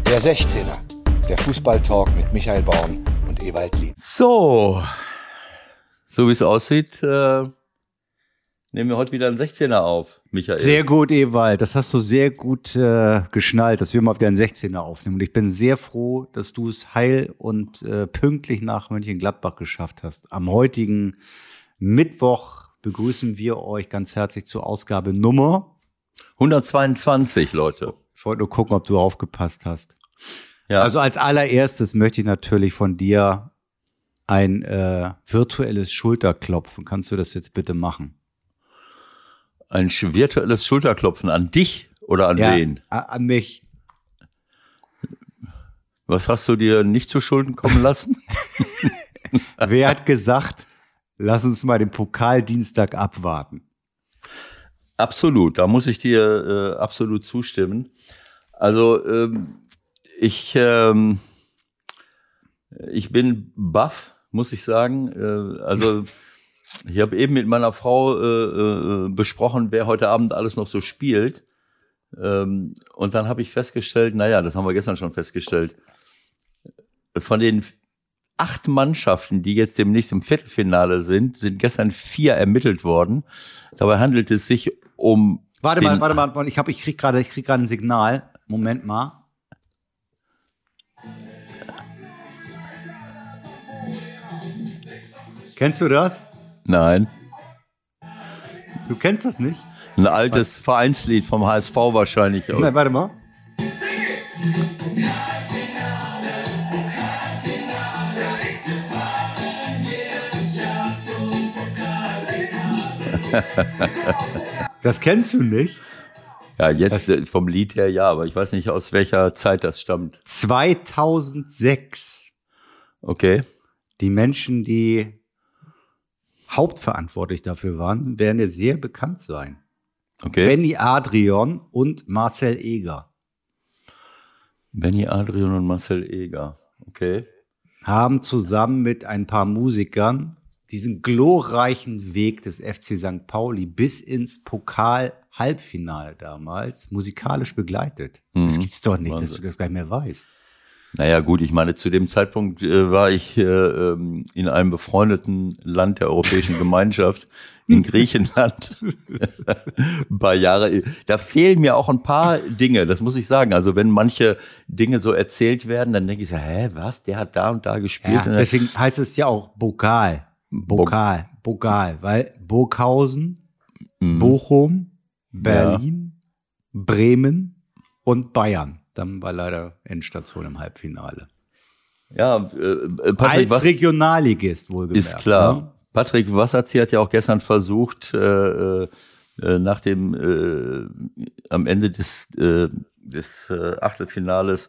Der 16er, der Fußballtalk mit Michael Baum und Ewald Lien. So wie es aussieht, nehmen wir heute wieder einen 16er auf, Michael. Sehr gut, Ewald. Das hast du sehr gut geschnallt, dass wir mal wieder einen 16er aufnehmen. Und ich bin sehr froh, dass du es heil und pünktlich nach Mönchengladbach geschafft hast. Am heutigen Mittwoch begrüßen wir euch ganz herzlich zur Ausgabe Nummer 122, Leute. Ich wollte nur gucken, ob du aufgepasst hast. Ja. Also als allererstes möchte ich natürlich von dir ein virtuelles Schulterklopfen. Kannst du das jetzt bitte machen? Ein virtuelles Schulterklopfen an dich oder an wen? An mich. Was hast du dir nicht zu Schulden kommen lassen? Wer hat gesagt, lass uns mal den Pokaldienstag abwarten? Absolut, da muss ich dir absolut zustimmen. Also ich bin baff, muss ich sagen. Also ich habe eben mit meiner Frau besprochen, wer heute Abend alles noch so spielt. Und dann habe ich festgestellt, das haben wir gestern schon festgestellt, von den 8 Mannschaften, die jetzt demnächst im Viertelfinale sind gestern 4 ermittelt worden. Dabei handelt es sich um... Warte mal, ich krieg gerade ein Signal. Moment mal. Kennst du das? Nein. Du kennst das nicht? Ein altes Vereinslied vom HSV wahrscheinlich. Nein, warte mal. Das kennst du nicht? Ja, jetzt vom Lied her ja, aber ich weiß nicht, aus welcher Zeit das stammt. 2006. Okay. Die Menschen, die hauptverantwortlich dafür waren, werden dir sehr bekannt sein. Okay. Benny Adrian und Marcel Eger. Benny Adrian und Marcel Eger. Okay. Haben zusammen mit ein paar Musikern diesen glorreichen Weg des FC St. Pauli bis ins Pokal-Halbfinale damals musikalisch begleitet. Das gibt's doch nicht, dass du das gar nicht mehr weißt. Naja gut, ich meine, zu dem Zeitpunkt war ich in einem befreundeten Land der Europäischen Gemeinschaft, in Griechenland, ein paar Jahre. Da fehlen mir auch ein paar Dinge, das muss ich sagen. Also wenn manche Dinge so erzählt werden, dann denke ich so, was, der hat da und da gespielt. Ja, deswegen heißt es ja auch Pokal, weil Burghausen, Bochum, Berlin, Bremen und Bayern. Dann war leider Endstation im Halbfinale. Ja, Patrick, als Regionalligist wohlgemerkt. Ist klar. Ne? Patrick Wasserzieher hat ja auch gestern versucht, nach dem am Ende des Achtelfinales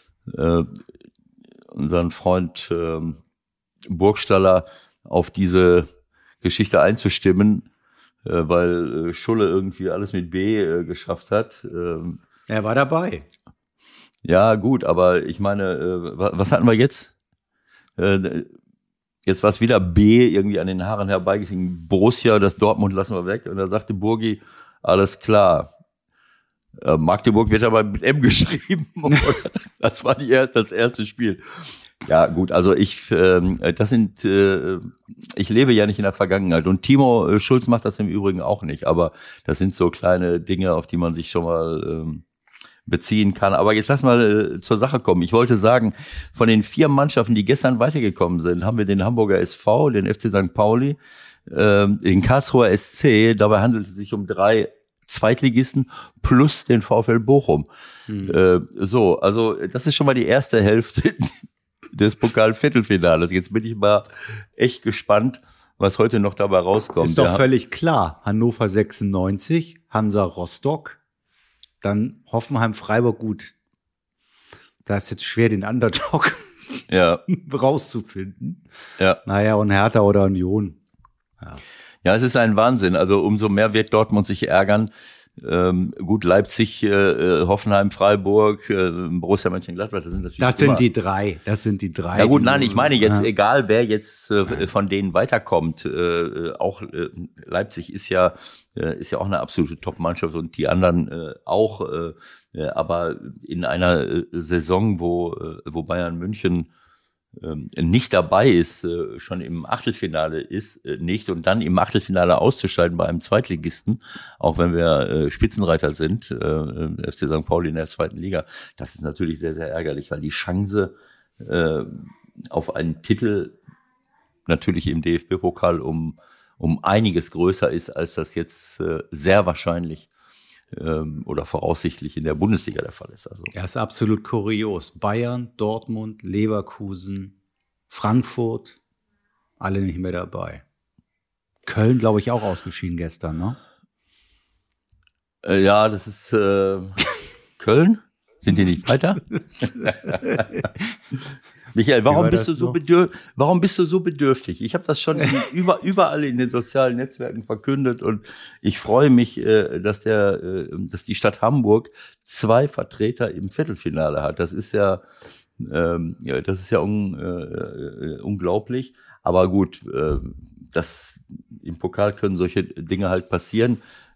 unseren Freund Burgstaller auf diese Geschichte einzustimmen, weil Schulle irgendwie alles mit B geschafft hat. Er war dabei. Ja, gut, aber ich meine, was hatten wir jetzt? Jetzt war es wieder B, irgendwie an den Haaren herbeigeschrieben. Borussia, das Dortmund lassen wir weg. Und da sagte Burgi, alles klar. Magdeburg wird aber mit M geschrieben. Das war das erste Spiel. Ja, gut, also ich lebe ja nicht in der Vergangenheit. Und Timo Schulz macht das im Übrigen auch nicht. Aber das sind so kleine Dinge, auf die man sich schon mal beziehen kann. Aber jetzt lass mal zur Sache kommen. Ich wollte sagen, von den 4 Mannschaften, die gestern weitergekommen sind, haben wir den Hamburger SV, den FC St. Pauli, den Karlsruher SC. Dabei handelt es sich um 3 Zweitligisten plus den VfL Bochum. Also das ist schon mal die erste Hälfte des Pokal-Viertelfinales. Jetzt bin ich mal echt gespannt, was heute noch dabei rauskommt. Ist doch völlig klar. Hannover 96, Hansa Rostock, dann Hoffenheim, Freiburg, gut. Da ist jetzt schwer, den Underdog rauszufinden. Ja. Naja, und Hertha oder Union. Ja, es ist ein Wahnsinn. Also umso mehr wird Dortmund sich ärgern, Gut, Leipzig, Hoffenheim, Freiburg, Borussia Mönchengladbach, das sind natürlich Das sind die drei. Ja gut, nein, ich meine jetzt, egal wer jetzt von denen weiterkommt, auch Leipzig ist ja auch eine absolute Top-Mannschaft und die anderen auch, aber in einer Saison, wo Bayern München nicht dabei ist, schon im Achtelfinale ist, nicht und dann im Achtelfinale auszuscheiden bei einem Zweitligisten, auch wenn wir Spitzenreiter sind, FC St. Pauli in der zweiten Liga, das ist natürlich sehr, sehr ärgerlich, weil die Chance auf einen Titel natürlich im DFB-Pokal um einiges größer ist, als das jetzt sehr wahrscheinlich oder voraussichtlich in der Bundesliga der Fall ist. Also. Ja, ist absolut kurios. Bayern, Dortmund, Leverkusen, Frankfurt, alle nicht mehr dabei. Köln, glaube ich, auch ausgeschieden gestern, ne? Ja, das ist Köln. Sind die nicht weiter? Michael, warum bist du so bedürftig? Ich habe das schon überall in den sozialen Netzwerken verkündet und ich freue mich, dass die Stadt Hamburg 2 Vertreter im Viertelfinale hat. Das ist ja unglaublich. Aber gut, im Pokal können solche Dinge halt passieren.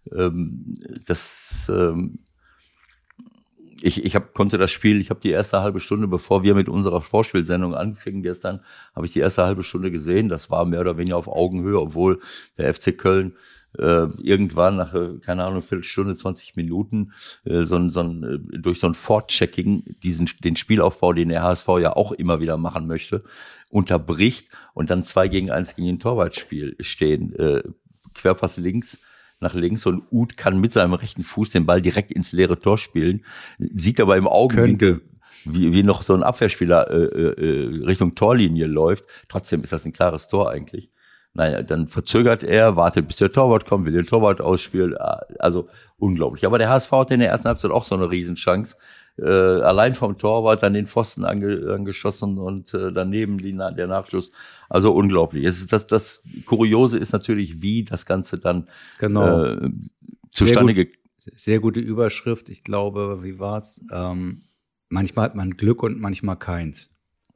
Ich konnte das Spiel, ich habe die erste halbe Stunde, bevor wir mit unserer Vorspielsendung anfingen gestern, habe ich die erste halbe Stunde gesehen. Das war mehr oder weniger auf Augenhöhe, obwohl der FC Köln irgendwann nach, keine Ahnung, Viertelstunde, 20 Minuten durch so ein Fortchecking den Spielaufbau, den der HSV ja auch immer wieder machen möchte, unterbricht und dann 2-1 gegen den Torwartspiel stehen. Querpass nach links und Uth kann mit seinem rechten Fuß den Ball direkt ins leere Tor spielen, sieht aber im Augenwinkel, wie noch so ein Abwehrspieler Richtung Torlinie läuft. Trotzdem ist das ein klares Tor eigentlich. Naja, dann verzögert er, wartet bis der Torwart kommt, will den Torwart ausspielen. Also unglaublich. Aber der HSV hat in der ersten Halbzeit auch so eine Riesenchance. Allein vom Torwart dann den Pfosten angeschossen und daneben der Nachschuss. Also unglaublich. Das Kuriose ist natürlich, wie das Ganze dann zustande gekommen. Sehr gute Überschrift. Ich glaube, wie war's? Manchmal hat man Glück und manchmal keins.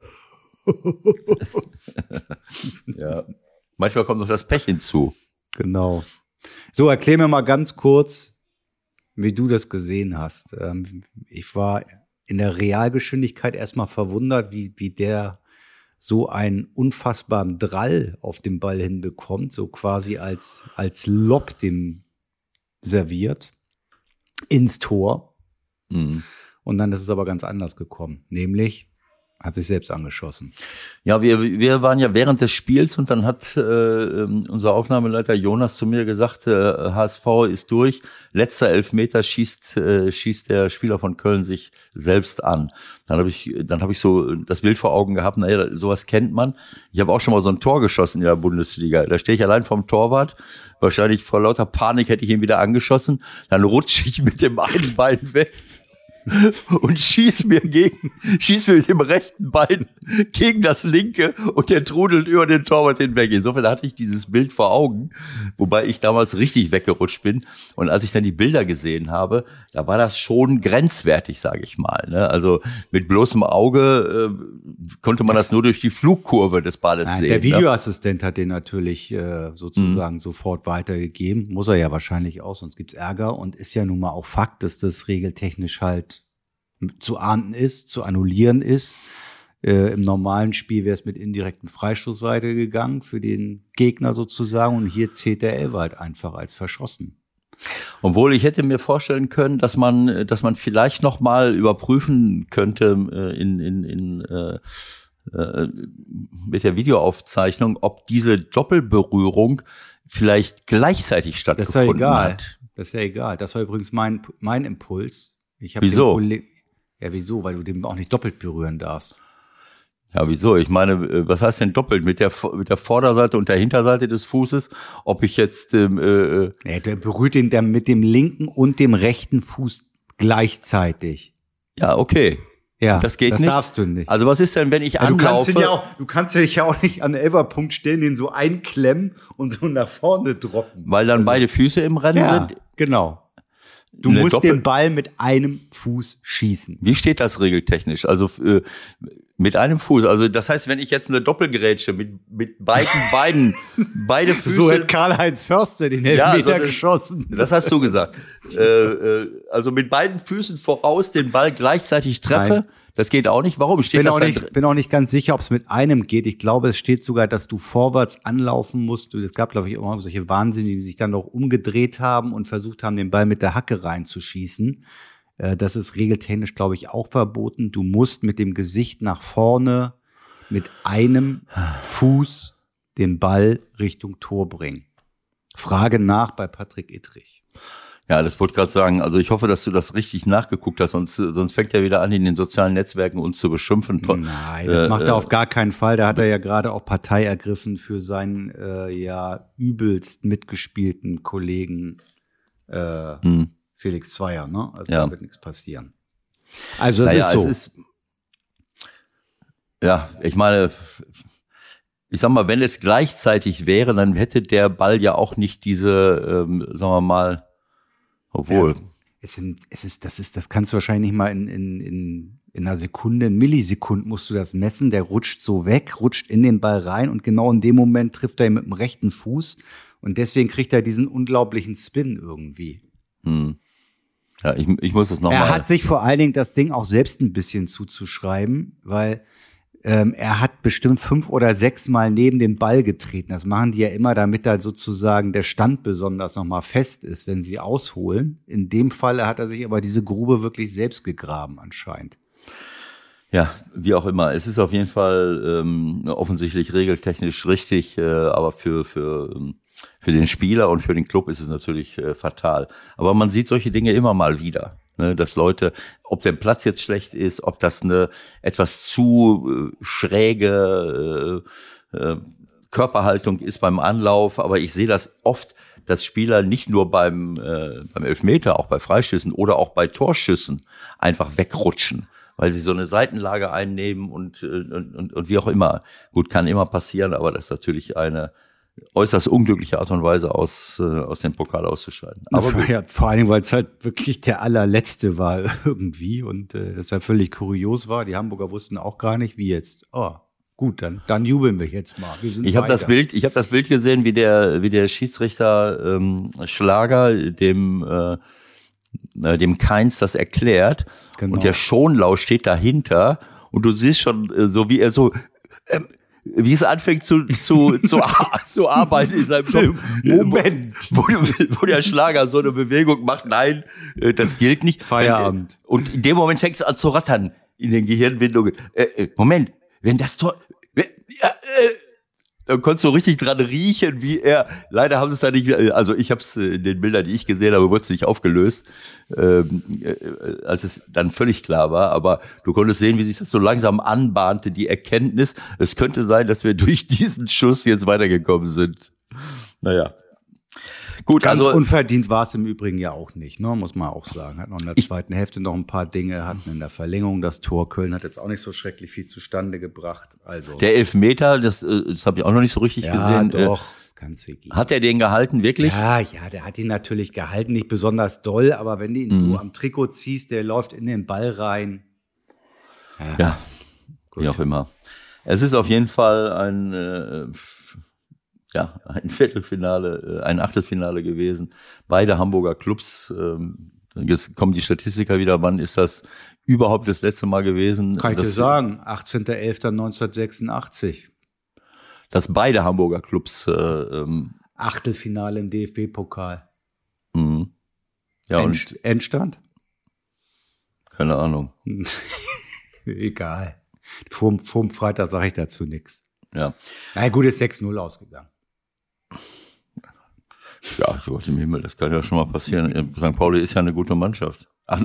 Ja. Manchmal kommt noch das Pech hinzu. Genau. So, erklär mir mal ganz kurz, wie du das gesehen hast. Ich war in der Realgeschwindigkeit erstmal verwundert, wie der so einen unfassbaren Drall auf den Ball hinbekommt, so quasi als Lob dem serviert ins Tor. Mhm. Und dann ist es aber ganz anders gekommen, nämlich hat sich selbst angeschossen. Ja, wir waren ja während des Spiels und dann hat unser Aufnahmeleiter Jonas zu mir gesagt, HSV ist durch, letzter Elfmeter schießt der Spieler von Köln sich selbst an. Dann habe ich so das Bild vor Augen gehabt, naja, sowas kennt man. Ich habe auch schon mal so ein Tor geschossen in der Bundesliga. Da stehe ich allein vom Torwart, wahrscheinlich vor lauter Panik hätte ich ihn wieder angeschossen, dann rutsche ich mit dem einen Bein weg. Und schieß mir mit dem rechten Bein gegen das linke und der trudelt über den Torwart hinweg. Insofern hatte ich dieses Bild vor Augen, wobei ich damals richtig weggerutscht bin. Und als ich dann die Bilder gesehen habe, da war das schon grenzwertig, sage ich mal. Ne? Also mit bloßem Auge konnte man das nur durch die Flugkurve des Balles sehen. Der Videoassistent hat den natürlich sozusagen sofort weitergegeben. Muss er ja wahrscheinlich auch, sonst gibt's Ärger. Und ist ja nun mal auch Fakt, dass das regeltechnisch halt zu ahnden ist, zu annullieren ist. Im normalen Spiel wäre es mit indirektem Freistoß weitergegangen für den Gegner sozusagen und hier zählt der Elfer halt einfach als verschossen. Obwohl ich hätte mir vorstellen können, dass man vielleicht noch mal überprüfen könnte mit der Videoaufzeichnung, ob diese Doppelberührung vielleicht gleichzeitig stattgefunden hat. Das ist ja egal. Das war übrigens mein Impuls. Wieso? Ja, wieso? Weil du den auch nicht doppelt berühren darfst. Ja, wieso? Ich meine, was heißt denn doppelt? Mit der Vorderseite und der Hinterseite des Fußes? Ob ich jetzt der berührt den mit dem linken und dem rechten Fuß gleichzeitig. Ja, okay. Ja, das geht nicht. Das darfst du nicht. Also was ist denn, wenn ich anlaufe? Du kannst dich ja auch nicht an den Elferpunkt stellen, den so einklemmen und so nach vorne droppen. Weil dann beide Füße im Rennen sind? Genau. Du musst den Ball mit einem Fuß schießen. Wie steht das regeltechnisch? Also mit einem Fuß. Also das heißt, wenn ich jetzt eine Doppelgrätsche mit beide Füße. So hat Karl-Heinz Förster den Elfmeter geschossen. Das hast du gesagt. Also mit beiden Füßen voraus den Ball gleichzeitig treffe. Nein. Das geht auch nicht. Warum steht das? Ich bin auch nicht ganz sicher, ob es mit einem geht. Ich glaube, es steht sogar, dass du vorwärts anlaufen musst. Es gab, glaube ich, immer solche Wahnsinnigen, die sich dann noch umgedreht haben und versucht haben, den Ball mit der Hacke reinzuschießen. Das ist regeltechnisch, glaube ich, auch verboten. Du musst mit dem Gesicht nach vorne mit einem Fuß den Ball Richtung Tor bringen. Frage nach bei Patrick Ittrich. Ja, das wollte ich gerade sagen. Also ich hoffe, dass du das richtig nachgeguckt hast, sonst fängt er wieder an, in den sozialen Netzwerken uns zu beschimpfen. Nein, das macht er auf gar keinen Fall. Da hat er ja gerade auch Partei ergriffen für seinen übelst mitgespielten Kollegen Felix Zweier. Ne? Also da wird nichts passieren. Also das ist so. Ich meine, ich sag mal, wenn es gleichzeitig wäre, dann hätte der Ball ja auch nicht diese, sagen wir mal, obwohl. Ja, das kannst du wahrscheinlich nicht mal in einer Sekunde, in Millisekunden musst du das messen. Der rutscht so weg, rutscht in den Ball rein und genau in dem Moment trifft er ihn mit dem rechten Fuß und deswegen kriegt er diesen unglaublichen Spin irgendwie. Ja, ich muss es nochmal. Er hat sich vor allen Dingen das Ding auch selbst ein bisschen zuzuschreiben, weil er hat bestimmt 5 oder 6 Mal neben den Ball getreten. Das machen die ja immer, damit da sozusagen der Stand besonders nochmal fest ist, wenn sie ausholen. In dem Fall hat er sich aber diese Grube wirklich selbst gegraben anscheinend. Ja, wie auch immer. Es ist auf jeden Fall offensichtlich regeltechnisch richtig, aber für den Spieler und für den Club ist es natürlich fatal. Aber man sieht solche Dinge immer mal wieder. Dass Leute, ob der Platz jetzt schlecht ist, ob das eine etwas zu schräge Körperhaltung ist beim Anlauf, aber ich sehe das oft, dass Spieler nicht nur beim Elfmeter, auch bei Freischüssen oder auch bei Torschüssen einfach wegrutschen, weil sie so eine Seitenlage einnehmen und wie auch immer. Gut, kann immer passieren, aber das ist natürlich eine äußerst unglückliche Art und Weise aus dem Pokal auszuscheiden. Aber ja, vor allen Dingen, weil es halt wirklich der allerletzte war irgendwie und das ja völlig kurios war. Die Hamburger wussten auch gar nicht, wie jetzt. Oh, gut, dann jubeln wir jetzt mal. Ich habe das Bild gesehen, wie der Schiedsrichter Schlager dem Kainz das erklärt, genau. Und der Schonlau steht dahinter und du siehst schon so, wie er so wie es anfängt zu arbeiten in seinem Job. Moment. Wo der Schlager so eine Bewegung macht, nein, das gilt nicht. Feierabend. Und in dem Moment fängt es an zu rattern in den Gehirnwindungen. Moment, wenn das Tor... Da konntest du richtig dran riechen, wie er, leider haben sie es da nicht, also ich habe es in den Bildern, die ich gesehen habe, wurde es nicht aufgelöst, als es dann völlig klar war, aber du konntest sehen, wie sich das so langsam anbahnte, die Erkenntnis, es könnte sein, dass wir durch diesen Schuss jetzt weitergekommen sind. Naja. Gut, ganz also unverdient war es im Übrigen ja auch nicht, ne? Muss man auch sagen. Hat noch in der zweiten Hälfte noch ein paar Dinge, hatten in der Verlängerung das Tor. Köln hat jetzt auch nicht so schrecklich viel zustande gebracht. Also der Elfmeter, das habe ich auch noch nicht so richtig gesehen. Ja, doch. Ganz hat er den gehalten, wirklich? Ja, der hat ihn natürlich gehalten, nicht besonders doll, aber wenn du ihn so am Trikot ziehst, der läuft in den Ball rein. Ja, wie auch immer. Es ist auf jeden Fall ein Viertelfinale, ein Achtelfinale gewesen. Beide Hamburger Clubs, jetzt kommen die Statistiker wieder, wann ist das überhaupt das letzte Mal gewesen? Kann ich dir sagen, 18.11.1986. Dass beide Hamburger Clubs Achtelfinale im DFB-Pokal. Mhm. Ja, Endstand? Keine Ahnung. Egal. Vorm Freitag sage ich dazu nichts. Ja. Na gut, ist 6-0 ausgegangen. Ja, ich wollte im Himmel, das kann ja schon mal passieren. St. Pauli ist ja eine gute Mannschaft.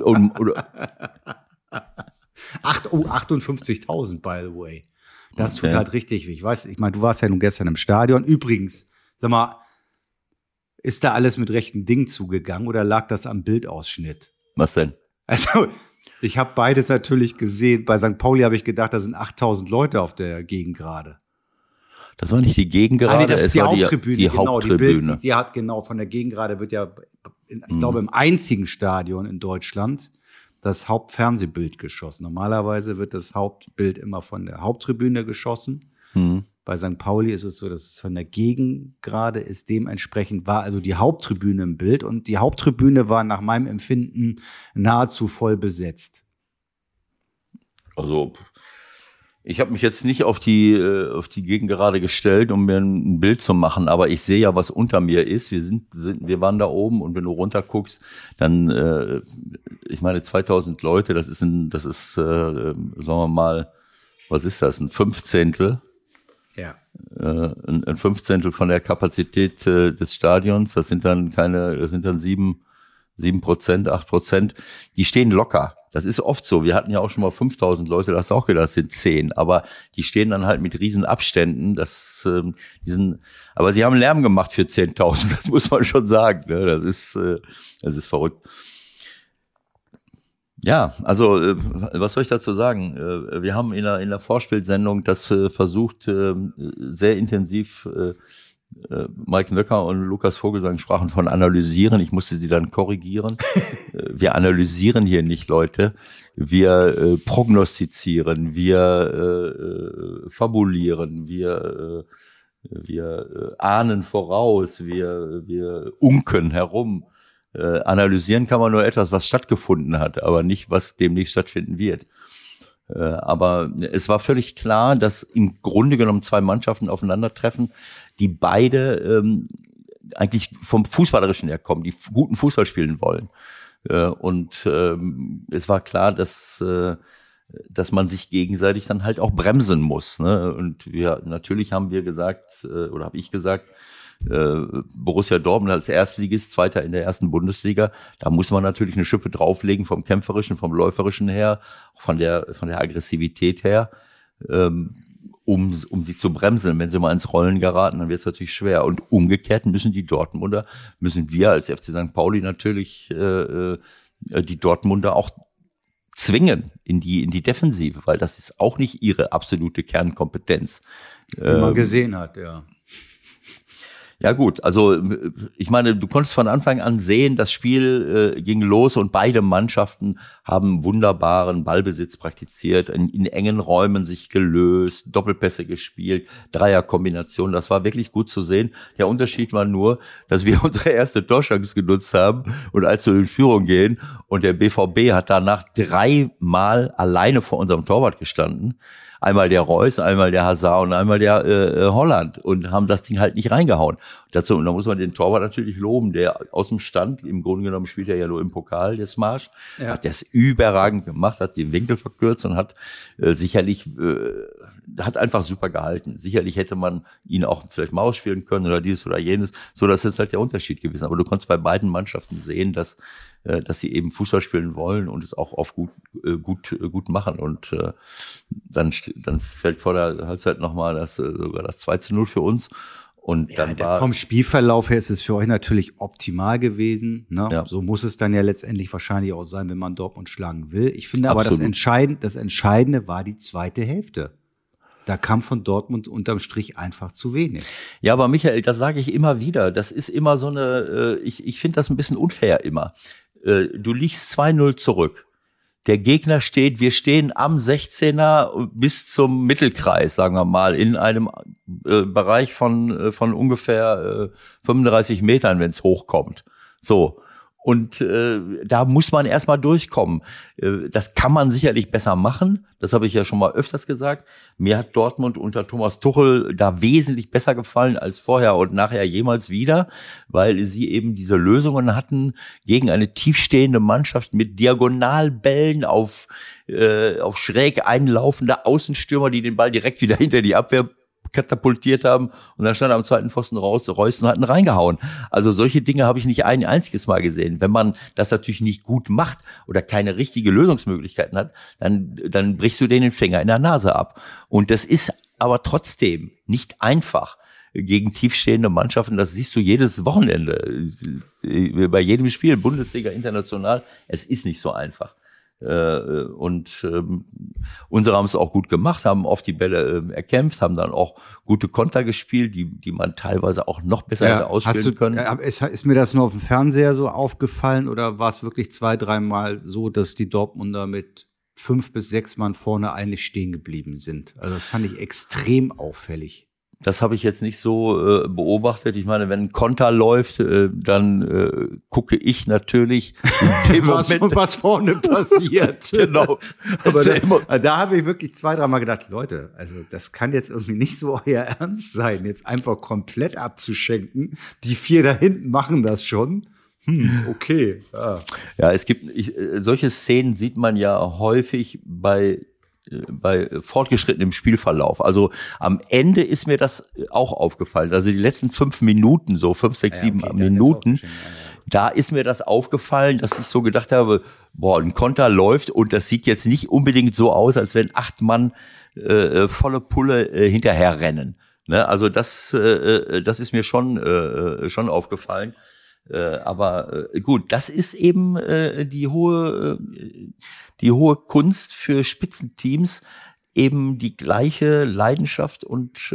58.000, by the way. Das tut halt richtig weh. Ich meine, du warst ja nun gestern im Stadion. Übrigens, sag mal, ist da alles mit rechten Dingen zugegangen oder lag das am Bildausschnitt? Was denn? Also, ich habe beides natürlich gesehen. Bei St. Pauli habe ich gedacht, da sind 8.000 Leute auf der Gegend gerade. Das war nicht die Gegengerade, das ist die Haupttribüne. Die Haupttribüne. Die hat genau, von der Gegengerade wird ja, ich glaube, im einzigen Stadion in Deutschland das Hauptfernsehbild geschossen. Normalerweise wird das Hauptbild immer von der Haupttribüne geschossen. Bei St. Pauli ist es so, dass es von der Gegengerade ist. Dementsprechend war also die Haupttribüne im Bild. Und die Haupttribüne war nach meinem Empfinden nahezu voll besetzt. Also ich habe mich jetzt nicht auf die Gegengerade gestellt, um mir ein Bild zu machen, aber ich sehe ja, was unter mir ist. Wir waren da oben und wenn du runter guckst, dann, ich meine 2000 Leute, das ist sagen wir mal, was ist das, ein Fünfzehntel? Ja. Ein Fünfzehntel von der Kapazität des Stadions. Das sind dann 7%, 8%. Die stehen locker. Das ist oft so. Wir hatten ja auch schon mal 5000 Leute, das hast du auch gedacht, das sind 10. Aber die stehen dann halt mit riesen Abständen. Aber sie haben Lärm gemacht für 10.000. Das muss man schon sagen. Ne? Das ist verrückt. Ja, also was soll ich dazu sagen? Wir haben in der Vorspielsendung das versucht, sehr intensiv. Mike Nöcker und Lukas Vogelsang sprachen von analysieren. Ich musste sie dann korrigieren. Wir analysieren hier nicht, Leute. Wir prognostizieren, wir fabulieren, wir ahnen voraus, wir unken herum. Analysieren kann man nur etwas, was stattgefunden hat, aber nicht, was demnächst stattfinden wird. Aber es war völlig klar, dass im Grunde genommen zwei Mannschaften aufeinandertreffen, die beide eigentlich vom Fußballerischen her kommen, die guten Fußball spielen wollen. Und es war klar, dass man sich gegenseitig dann halt auch bremsen muss. Ne? Und natürlich haben wir gesagt, oder habe ich gesagt, Borussia Dortmund als Erstligist, Zweiter in der ersten Bundesliga, da muss man natürlich eine Schippe drauflegen vom Kämpferischen, vom Läuferischen her, von der Aggressivität her, um sie zu bremsen. Wenn sie mal ins Rollen geraten, dann wird es natürlich schwer. Und umgekehrt müssen wir als FC St. Pauli natürlich die Dortmunder auch zwingen in die Defensive, weil das ist auch nicht ihre absolute Kernkompetenz. Wie man gesehen hat, ja. Ja gut, also ich meine, du konntest von Anfang an sehen, das Spiel ging los und beide Mannschaften haben wunderbaren Ballbesitz praktiziert, in engen Räumen sich gelöst, Doppelpässe gespielt, Dreierkombination, das war wirklich gut zu sehen. Der Unterschied war nur, dass wir unsere erste Torchance genutzt haben und als wir in Führung gehen und der BVB hat danach 3-mal alleine vor unserem Torwart gestanden. Einmal der Reus, einmal der Hazard und einmal der Holland und haben das Ding halt nicht reingehauen. Da muss man den Torwart natürlich loben, der aus dem Stand, im Grunde genommen spielt er ja nur im Pokal, der Smash, hat das überragend gemacht, hat den Winkel verkürzt und hat hat einfach super gehalten. Sicherlich hätte man ihn auch vielleicht mal ausspielen können oder dieses oder jenes, so dass es halt der Unterschied gewesen. Aber du konntest bei beiden Mannschaften sehen, dass sie eben Fußball spielen wollen und es auch oft gut machen. Und dann fällt vor der Halbzeit nochmal sogar das 2:0 für uns. Und ja, dann war vom Spielverlauf her ist es für euch natürlich optimal gewesen. Ne? Ja. So muss es dann ja letztendlich wahrscheinlich auch sein, wenn man Dortmund schlagen will. Ich finde aber, Absolut. das Entscheidende war die zweite Hälfte. Da kam von Dortmund unterm Strich einfach zu wenig. Ja, aber Michael, das sage ich immer wieder. Das ist immer so eine, ich finde das ein bisschen unfair immer. Du liegst 2:0 zurück. Der Gegner wir stehen am 16er bis zum Mittelkreis, sagen wir mal, in einem Bereich von ungefähr 35 Metern, wenn es hochkommt. So. Und da muss man erstmal durchkommen. Das kann man sicherlich besser machen. Das habe ich ja schon mal öfters gesagt. Mir hat Dortmund unter Thomas Tuchel da wesentlich besser gefallen als vorher und nachher jemals wieder, weil sie eben diese Lösungen hatten gegen eine tiefstehende Mannschaft mit Diagonalbällen auf schräg einlaufende Außenstürmer, die den Ball direkt wieder hinter die Abwehr katapultiert haben und dann stand er am zweiten Pfosten raus, Reus und hatten reingehauen. Also solche Dinge habe ich nicht ein einziges Mal gesehen. Wenn man das natürlich nicht gut macht oder keine richtige Lösungsmöglichkeiten hat, dann brichst du denen den Finger in der Nase ab. Und das ist aber trotzdem nicht einfach gegen tiefstehende Mannschaften. Das siehst du jedes Wochenende bei jedem Spiel, Bundesliga, international. Es ist nicht so einfach. Unsere haben es auch gut gemacht, haben oft die Bälle erkämpft, haben dann auch gute Konter gespielt, die man teilweise auch noch besser hätte ausspielen können. Ist mir das nur auf dem Fernseher so aufgefallen oder war es wirklich 2-3 Mal so, dass die Dortmunder mit 5 bis 6 Mann vorne eigentlich stehen geblieben sind? Also das fand ich extrem auffällig. Das habe ich jetzt nicht so beobachtet. Ich meine, wenn ein Konter läuft, dann gucke ich natürlich in dem Moment, was vorne passiert. Genau. Aber da habe ich wirklich 2-3 Mal gedacht, Leute, also das kann jetzt irgendwie nicht so euer Ernst sein, jetzt einfach komplett abzuschenken. Die 4 da hinten machen das schon. Okay. Ja, es gibt solche Szenen sieht man ja häufig bei fortgeschrittenem Spielverlauf. Also am Ende ist mir das auch aufgefallen. Also die letzten 5 Minuten, so 5, 6, 7 Minuten, da ist mir das aufgefallen, dass ich so gedacht habe, ein Konter läuft und das sieht jetzt nicht unbedingt so aus, als wenn 8 Mann volle Pulle hinterher rennen. Ne? Also das ist mir schon aufgefallen. Aber gut, das ist eben die hohe Kunst für Spitzenteams, eben die gleiche Leidenschaft und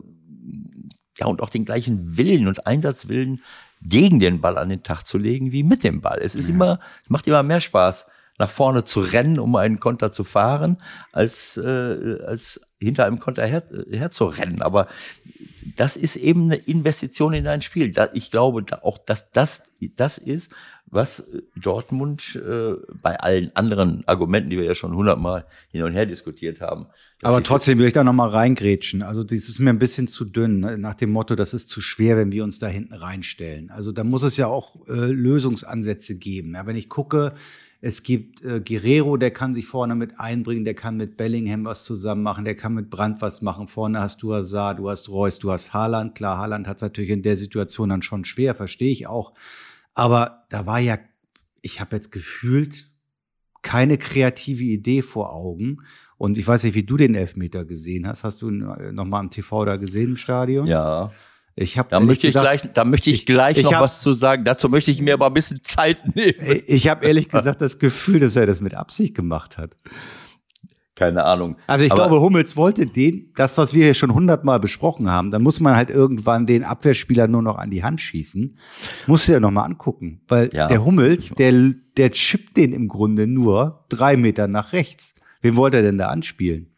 auch den gleichen Willen und Einsatzwillen gegen den Ball an den Tag zu legen wie mit dem Ball. Es macht immer mehr Spaß, nach vorne zu rennen, um einen Konter zu fahren, als hinter einem Konter herzurennen. Aber das ist eben eine Investition in ein Spiel. Ich glaube auch, dass das ist, was Dortmund bei allen anderen Argumenten, die wir ja schon 100-mal hin und her diskutiert haben. Aber trotzdem will ich da nochmal reingrätschen. Also das ist mir ein bisschen zu dünn, ne? Nach dem Motto, das ist zu schwer, wenn wir uns da hinten reinstellen. Also da muss es ja auch Lösungsansätze geben. Ja, wenn ich gucke, es gibt Guerrero, der kann sich vorne mit einbringen, der kann mit Bellingham was zusammen machen, der kann mit Brandt was machen. Vorne hast du Hazard, du hast Reus, du hast Haaland. Klar, Haaland hat es natürlich in der Situation dann schon schwer, verstehe ich auch. Aber da war ja, ich habe jetzt gefühlt keine kreative Idee vor Augen. Und ich weiß nicht, wie du den Elfmeter gesehen hast. Hast du ihn nochmal am TV da gesehen im Stadion? Ja. Da möchte ich gleich noch was zu sagen. Dazu möchte ich mir aber ein bisschen Zeit nehmen. Ich habe ehrlich gesagt das Gefühl, dass er das mit Absicht gemacht hat. Keine Ahnung. Also ich glaube, Hummels wollte das, was wir hier schon 100-mal besprochen haben, dann muss man halt irgendwann den Abwehrspieler nur noch an die Hand schießen. Musst du ja noch mal angucken. Weil der Hummels, der chippt den im Grunde nur 3 Meter nach rechts. Wen wollte er denn da anspielen?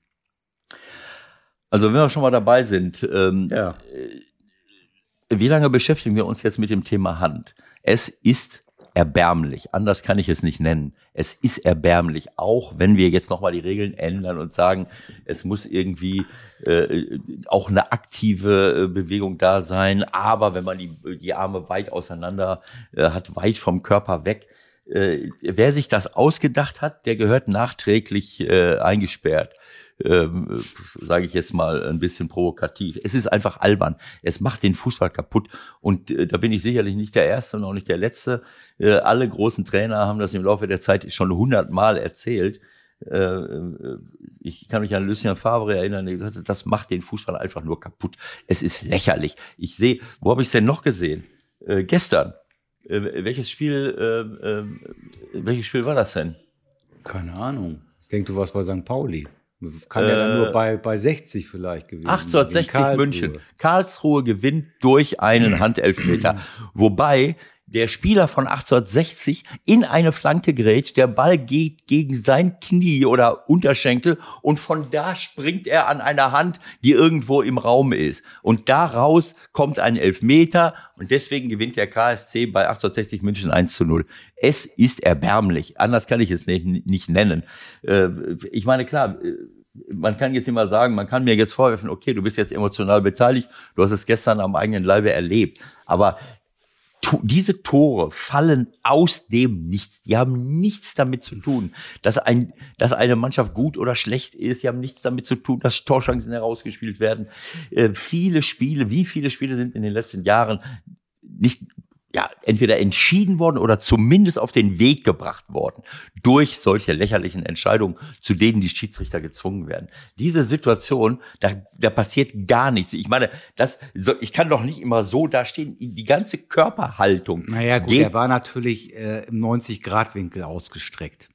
Also wenn wir schon mal dabei sind, wie lange beschäftigen wir uns jetzt mit dem Thema Hand? Es ist erbärmlich. Anders kann ich es nicht nennen. Es ist erbärmlich, auch wenn wir jetzt nochmal die Regeln ändern und sagen, es muss irgendwie auch eine aktive Bewegung da sein. Aber wenn man die Arme weit auseinander hat, weit vom Körper weg, wer sich das ausgedacht hat, der gehört nachträglich eingesperrt. Sage ich jetzt mal ein bisschen provokativ. Es ist einfach albern. Es macht den Fußball kaputt. Und da bin ich sicherlich nicht der Erste und auch nicht der Letzte. Alle großen Trainer haben das im Laufe der Zeit schon 100-mal erzählt. Ich kann mich an Lucien Favre erinnern, der gesagt hat, das macht den Fußball einfach nur kaputt. Es ist lächerlich. Ich sehe, wo habe ich es denn noch gesehen? Gestern. Welches Spiel war das denn? Keine Ahnung. Ich denke, du warst bei St. Pauli. Kann ja dann nur bei 60 vielleicht gewesen. 1860 München. Karlsruhe gewinnt durch einen Handelfmeter. Wobei der Spieler von 1860 in eine Flanke grätscht, der Ball geht gegen sein Knie oder Unterschenkel und von da springt er an einer Hand, die irgendwo im Raum ist. Und daraus kommt ein Elfmeter und deswegen gewinnt der KSC bei 1860 München 1:0. Es ist erbärmlich. Anders kann ich es nicht nennen. Ich meine, klar, man kann jetzt immer sagen, man kann mir jetzt vorwerfen, okay, du bist jetzt emotional beteiligt, du hast es gestern am eigenen Leibe erlebt. Aber diese Tore fallen aus dem Nichts. Die haben nichts damit zu tun, dass eine Mannschaft gut oder schlecht ist. Die haben nichts damit zu tun, dass Torchancen herausgespielt werden. Wie viele Spiele sind in den letzten Jahren nicht entweder entschieden worden oder zumindest auf den Weg gebracht worden durch solche lächerlichen Entscheidungen, zu denen die Schiedsrichter gezwungen werden. Diese Situation, da passiert gar nichts. Ich meine, ich kann doch nicht immer so dastehen. Die ganze Körperhaltung. Naja, gut, der war natürlich im 90-Grad-Winkel ausgestreckt.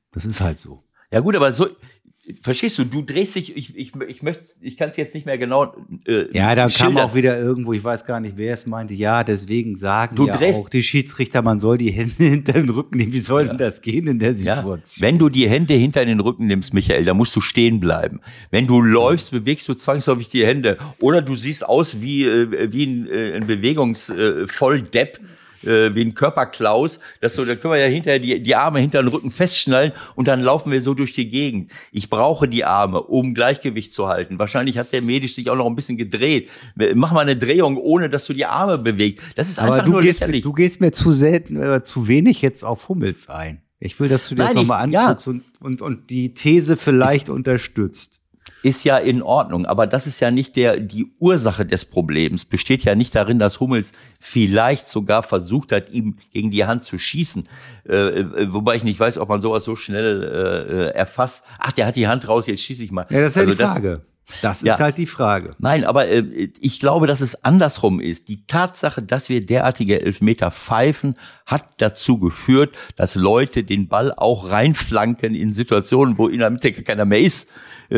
Das ist halt so. Ja gut, aber so, verstehst du drehst dich, ich kann es jetzt nicht mehr genau Ja, da kam schildern. auch wieder irgendwo, ich weiß gar nicht, wer es meinte, ja, deswegen sagen Du ja drehst- auch die Schiedsrichter, man soll die Hände hinter den Rücken nehmen. Wie soll denn das gehen in der Ja, Situation? wenn du die Hände hinter den Rücken nimmst, Michael, dann musst du stehen bleiben. Wenn du läufst, bewegst du zwangsläufig die Hände. Oder du siehst aus wie ein Bewegungsvolldepp, wie ein Körperklaus. Da können wir ja hinterher die Arme hinter den Rücken festschnallen und dann laufen wir so durch die Gegend. Ich brauche die Arme, um Gleichgewicht zu halten. Wahrscheinlich hat der Medisch sich auch noch ein bisschen gedreht. Mach mal eine Drehung, ohne dass du die Arme bewegst. Das ist einfach Aber nur lächerlich. du gehst mir zu selten, zu wenig jetzt auf Hummels ein. Ich will, dass du dir das Nein, nochmal anguckst und die These vielleicht unterstützt. Ist ja in Ordnung, aber das ist ja nicht die Ursache des Problems. Besteht ja nicht darin, dass Hummels vielleicht sogar versucht hat, ihm gegen die Hand zu schießen. Wobei ich nicht weiß, ob man sowas so schnell erfasst. Ach, der hat die Hand raus, jetzt schieße ich mal. Ja, das ist ja die Frage. Das ist halt die Frage. Nein, aber ich glaube, dass es andersrum ist. Die Tatsache, dass wir derartige Elfmeter pfeifen, hat dazu geführt, dass Leute den Ball auch reinflanken in Situationen, wo in der Mitte keiner mehr ist.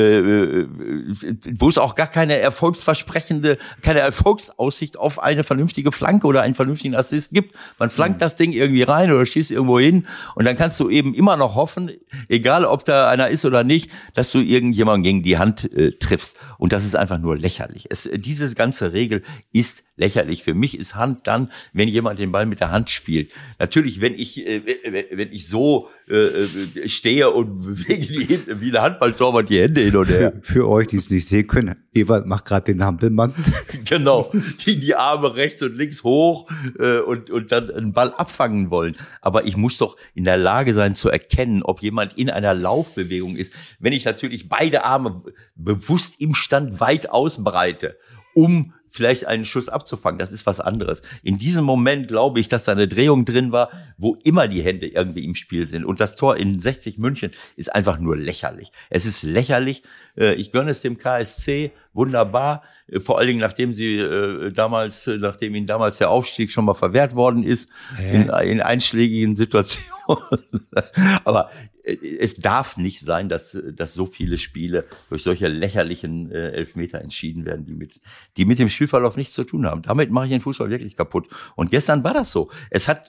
Wo es auch gar keine Erfolgsaussicht auf eine vernünftige Flanke oder einen vernünftigen Assist gibt. Man flankt das Ding irgendwie rein oder schießt irgendwo hin und dann kannst du eben immer noch hoffen, egal ob da einer ist oder nicht, dass du irgendjemanden gegen die Hand triffst. Und das ist einfach nur lächerlich. Diese ganze Regel ist lächerlich. Für mich ist Hand dann, wenn jemand den Ball mit der Hand spielt. Natürlich, wenn ich so stehe und bewege wie ein Handballtorwart die Hände hin und her. Für euch, die es nicht sehen können, Ewald macht gerade den Hampelmann. Genau, die Arme rechts und links hoch und dann einen Ball abfangen wollen. Aber ich muss doch in der Lage sein zu erkennen, ob jemand in einer Laufbewegung ist. Wenn ich natürlich beide Arme bewusst im Stand weit ausbreite, um vielleicht einen Schuss abzufangen, das ist was anderes. In diesem Moment glaube ich, dass da eine Drehung drin war, wo immer die Hände irgendwie im Spiel sind. Und das Tor in 60 München ist einfach nur lächerlich. Es ist lächerlich. Ich gönne es dem KSC wunderbar. Vor allen Dingen, nachdem ihnen damals der Aufstieg schon mal verwehrt worden ist, in einschlägigen Situationen. Aber es darf nicht sein, dass so viele Spiele durch solche lächerlichen Elfmeter entschieden werden, die mit dem Spielverlauf nichts zu tun haben. Damit mache ich den Fußball wirklich kaputt. Und gestern war das so.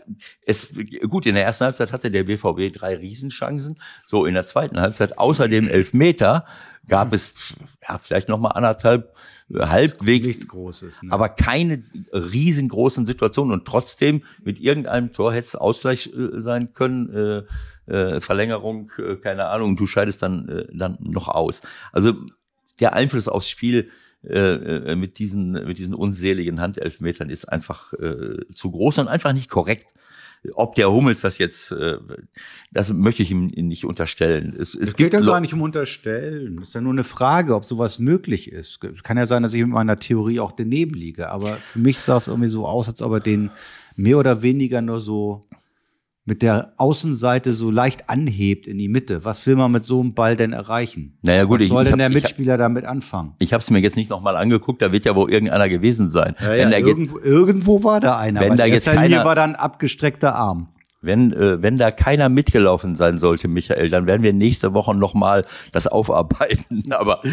Gut, in der ersten Halbzeit hatte der BVB 3 Riesenchancen. So, in der zweiten Halbzeit, außer dem Elfmeter, gab es vielleicht noch mal halbwegs, Nichts Großes, ne? aber keine riesengroßen Situationen. Und trotzdem, mit irgendeinem Tor hätte es Ausgleich sein können, Verlängerung, keine Ahnung, du scheidest dann noch aus. Also der Einfluss aufs Spiel mit diesen unseligen Handelfmetern ist einfach zu groß und einfach nicht korrekt. Ob der Hummels das jetzt, das möchte ich ihm nicht unterstellen. Es geht ja gar nicht um unterstellen. Es ist ja nur eine Frage, ob sowas möglich ist. Kann ja sein, dass ich mit meiner Theorie auch daneben liege. Aber für mich sah es irgendwie so aus, als ob er den mehr oder weniger nur so mit der Außenseite so leicht anhebt in die Mitte. Was will man mit so einem Ball denn erreichen? Naja, gut, was soll denn der Mitspieler damit anfangen? Ich habe es mir jetzt nicht nochmal angeguckt, da wird ja wohl irgendeiner gewesen sein. Ja, irgendwo war da einer. Wenn da jetzt keiner war da ein abgestreckter Arm. Wenn da keiner mitgelaufen sein sollte, Michael, dann werden wir nächste Woche nochmal das aufarbeiten. Aber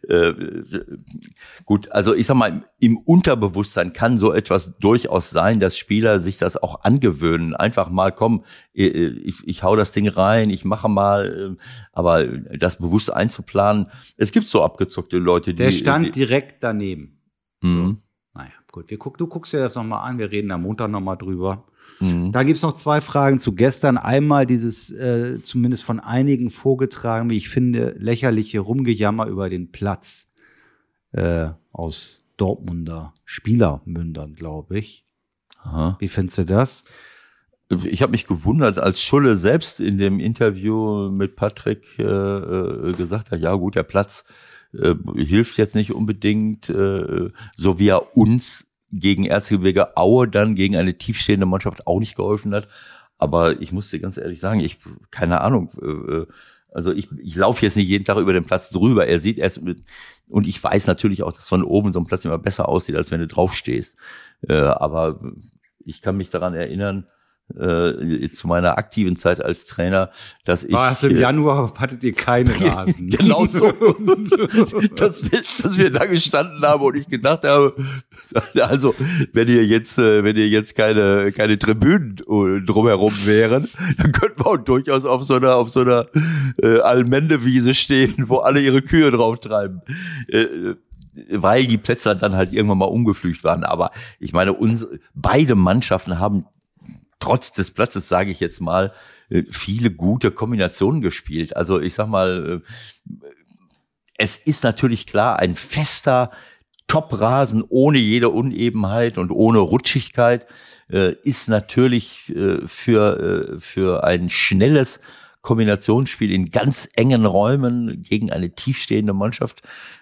gut, also ich sag mal, im Unterbewusstsein kann so etwas durchaus sein, dass Spieler sich das auch angewöhnen. Einfach mal, komm, ich hau das Ding rein, ich mache mal, aber das bewusst einzuplanen. Es gibt so abgezockte Leute, Der stand direkt daneben. Mhm. So. Naja, gut, du guckst dir das nochmal an, wir reden am Montag nochmal drüber. Mhm. Da gibt's noch 2 Fragen zu gestern. Einmal dieses, zumindest von einigen vorgetragen, wie ich finde, lächerliche Rumgejammer über den Platz aus Dortmunder Spielermündern, glaube ich. Aha. Wie findest du das? Ich habe mich gewundert, als Schulle selbst in dem Interview mit Patrick gesagt hat, ja gut, der Platz hilft jetzt nicht unbedingt, so wie er uns gegen Erzgebirge Aue dann gegen eine tiefstehende Mannschaft auch nicht geholfen hat. Aber ich muss dir ganz ehrlich sagen, keine Ahnung, also ich laufe jetzt nicht jeden Tag über den Platz drüber. Er sieht erst und ich weiß natürlich auch, dass von oben so ein Platz immer besser aussieht, als wenn du drauf stehst. Aber ich kann mich daran erinnern, zu meiner aktiven Zeit als Trainer, dass ich... War es im Januar, hattet ihr keinen Rasen? Genau so. dass wir da gestanden haben und ich gedacht habe, also wenn ihr jetzt keine Tribünen drumherum wären, dann könnten wir auch durchaus auf so einer Allmendewiese stehen, wo alle ihre Kühe drauf treiben. Weil die Plätze dann halt irgendwann mal umgepflügt waren. Aber ich meine, beide Mannschaften haben trotz des Platzes, sage ich jetzt mal, viele gute Kombinationen gespielt. Also ich sag mal, es ist natürlich klar, ein fester Top-Rasen ohne jede Unebenheit und ohne Rutschigkeit ist natürlich für ein schnelles Kombinationsspiel in ganz engen Räumen gegen eine tiefstehende Mannschaft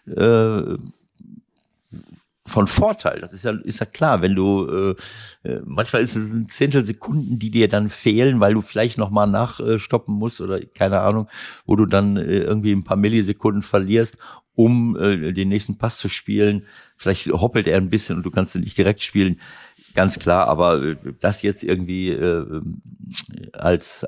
von Vorteil. Das ist ja klar, wenn du manchmal ist es ein Zehntelsekunden, die dir dann fehlen, weil du vielleicht nochmal nachstoppen musst oder keine Ahnung, wo du dann irgendwie ein paar Millisekunden verlierst, um den nächsten Pass zu spielen. Vielleicht hoppelt er ein bisschen und du kannst ihn nicht direkt spielen. Ganz klar, aber das jetzt irgendwie als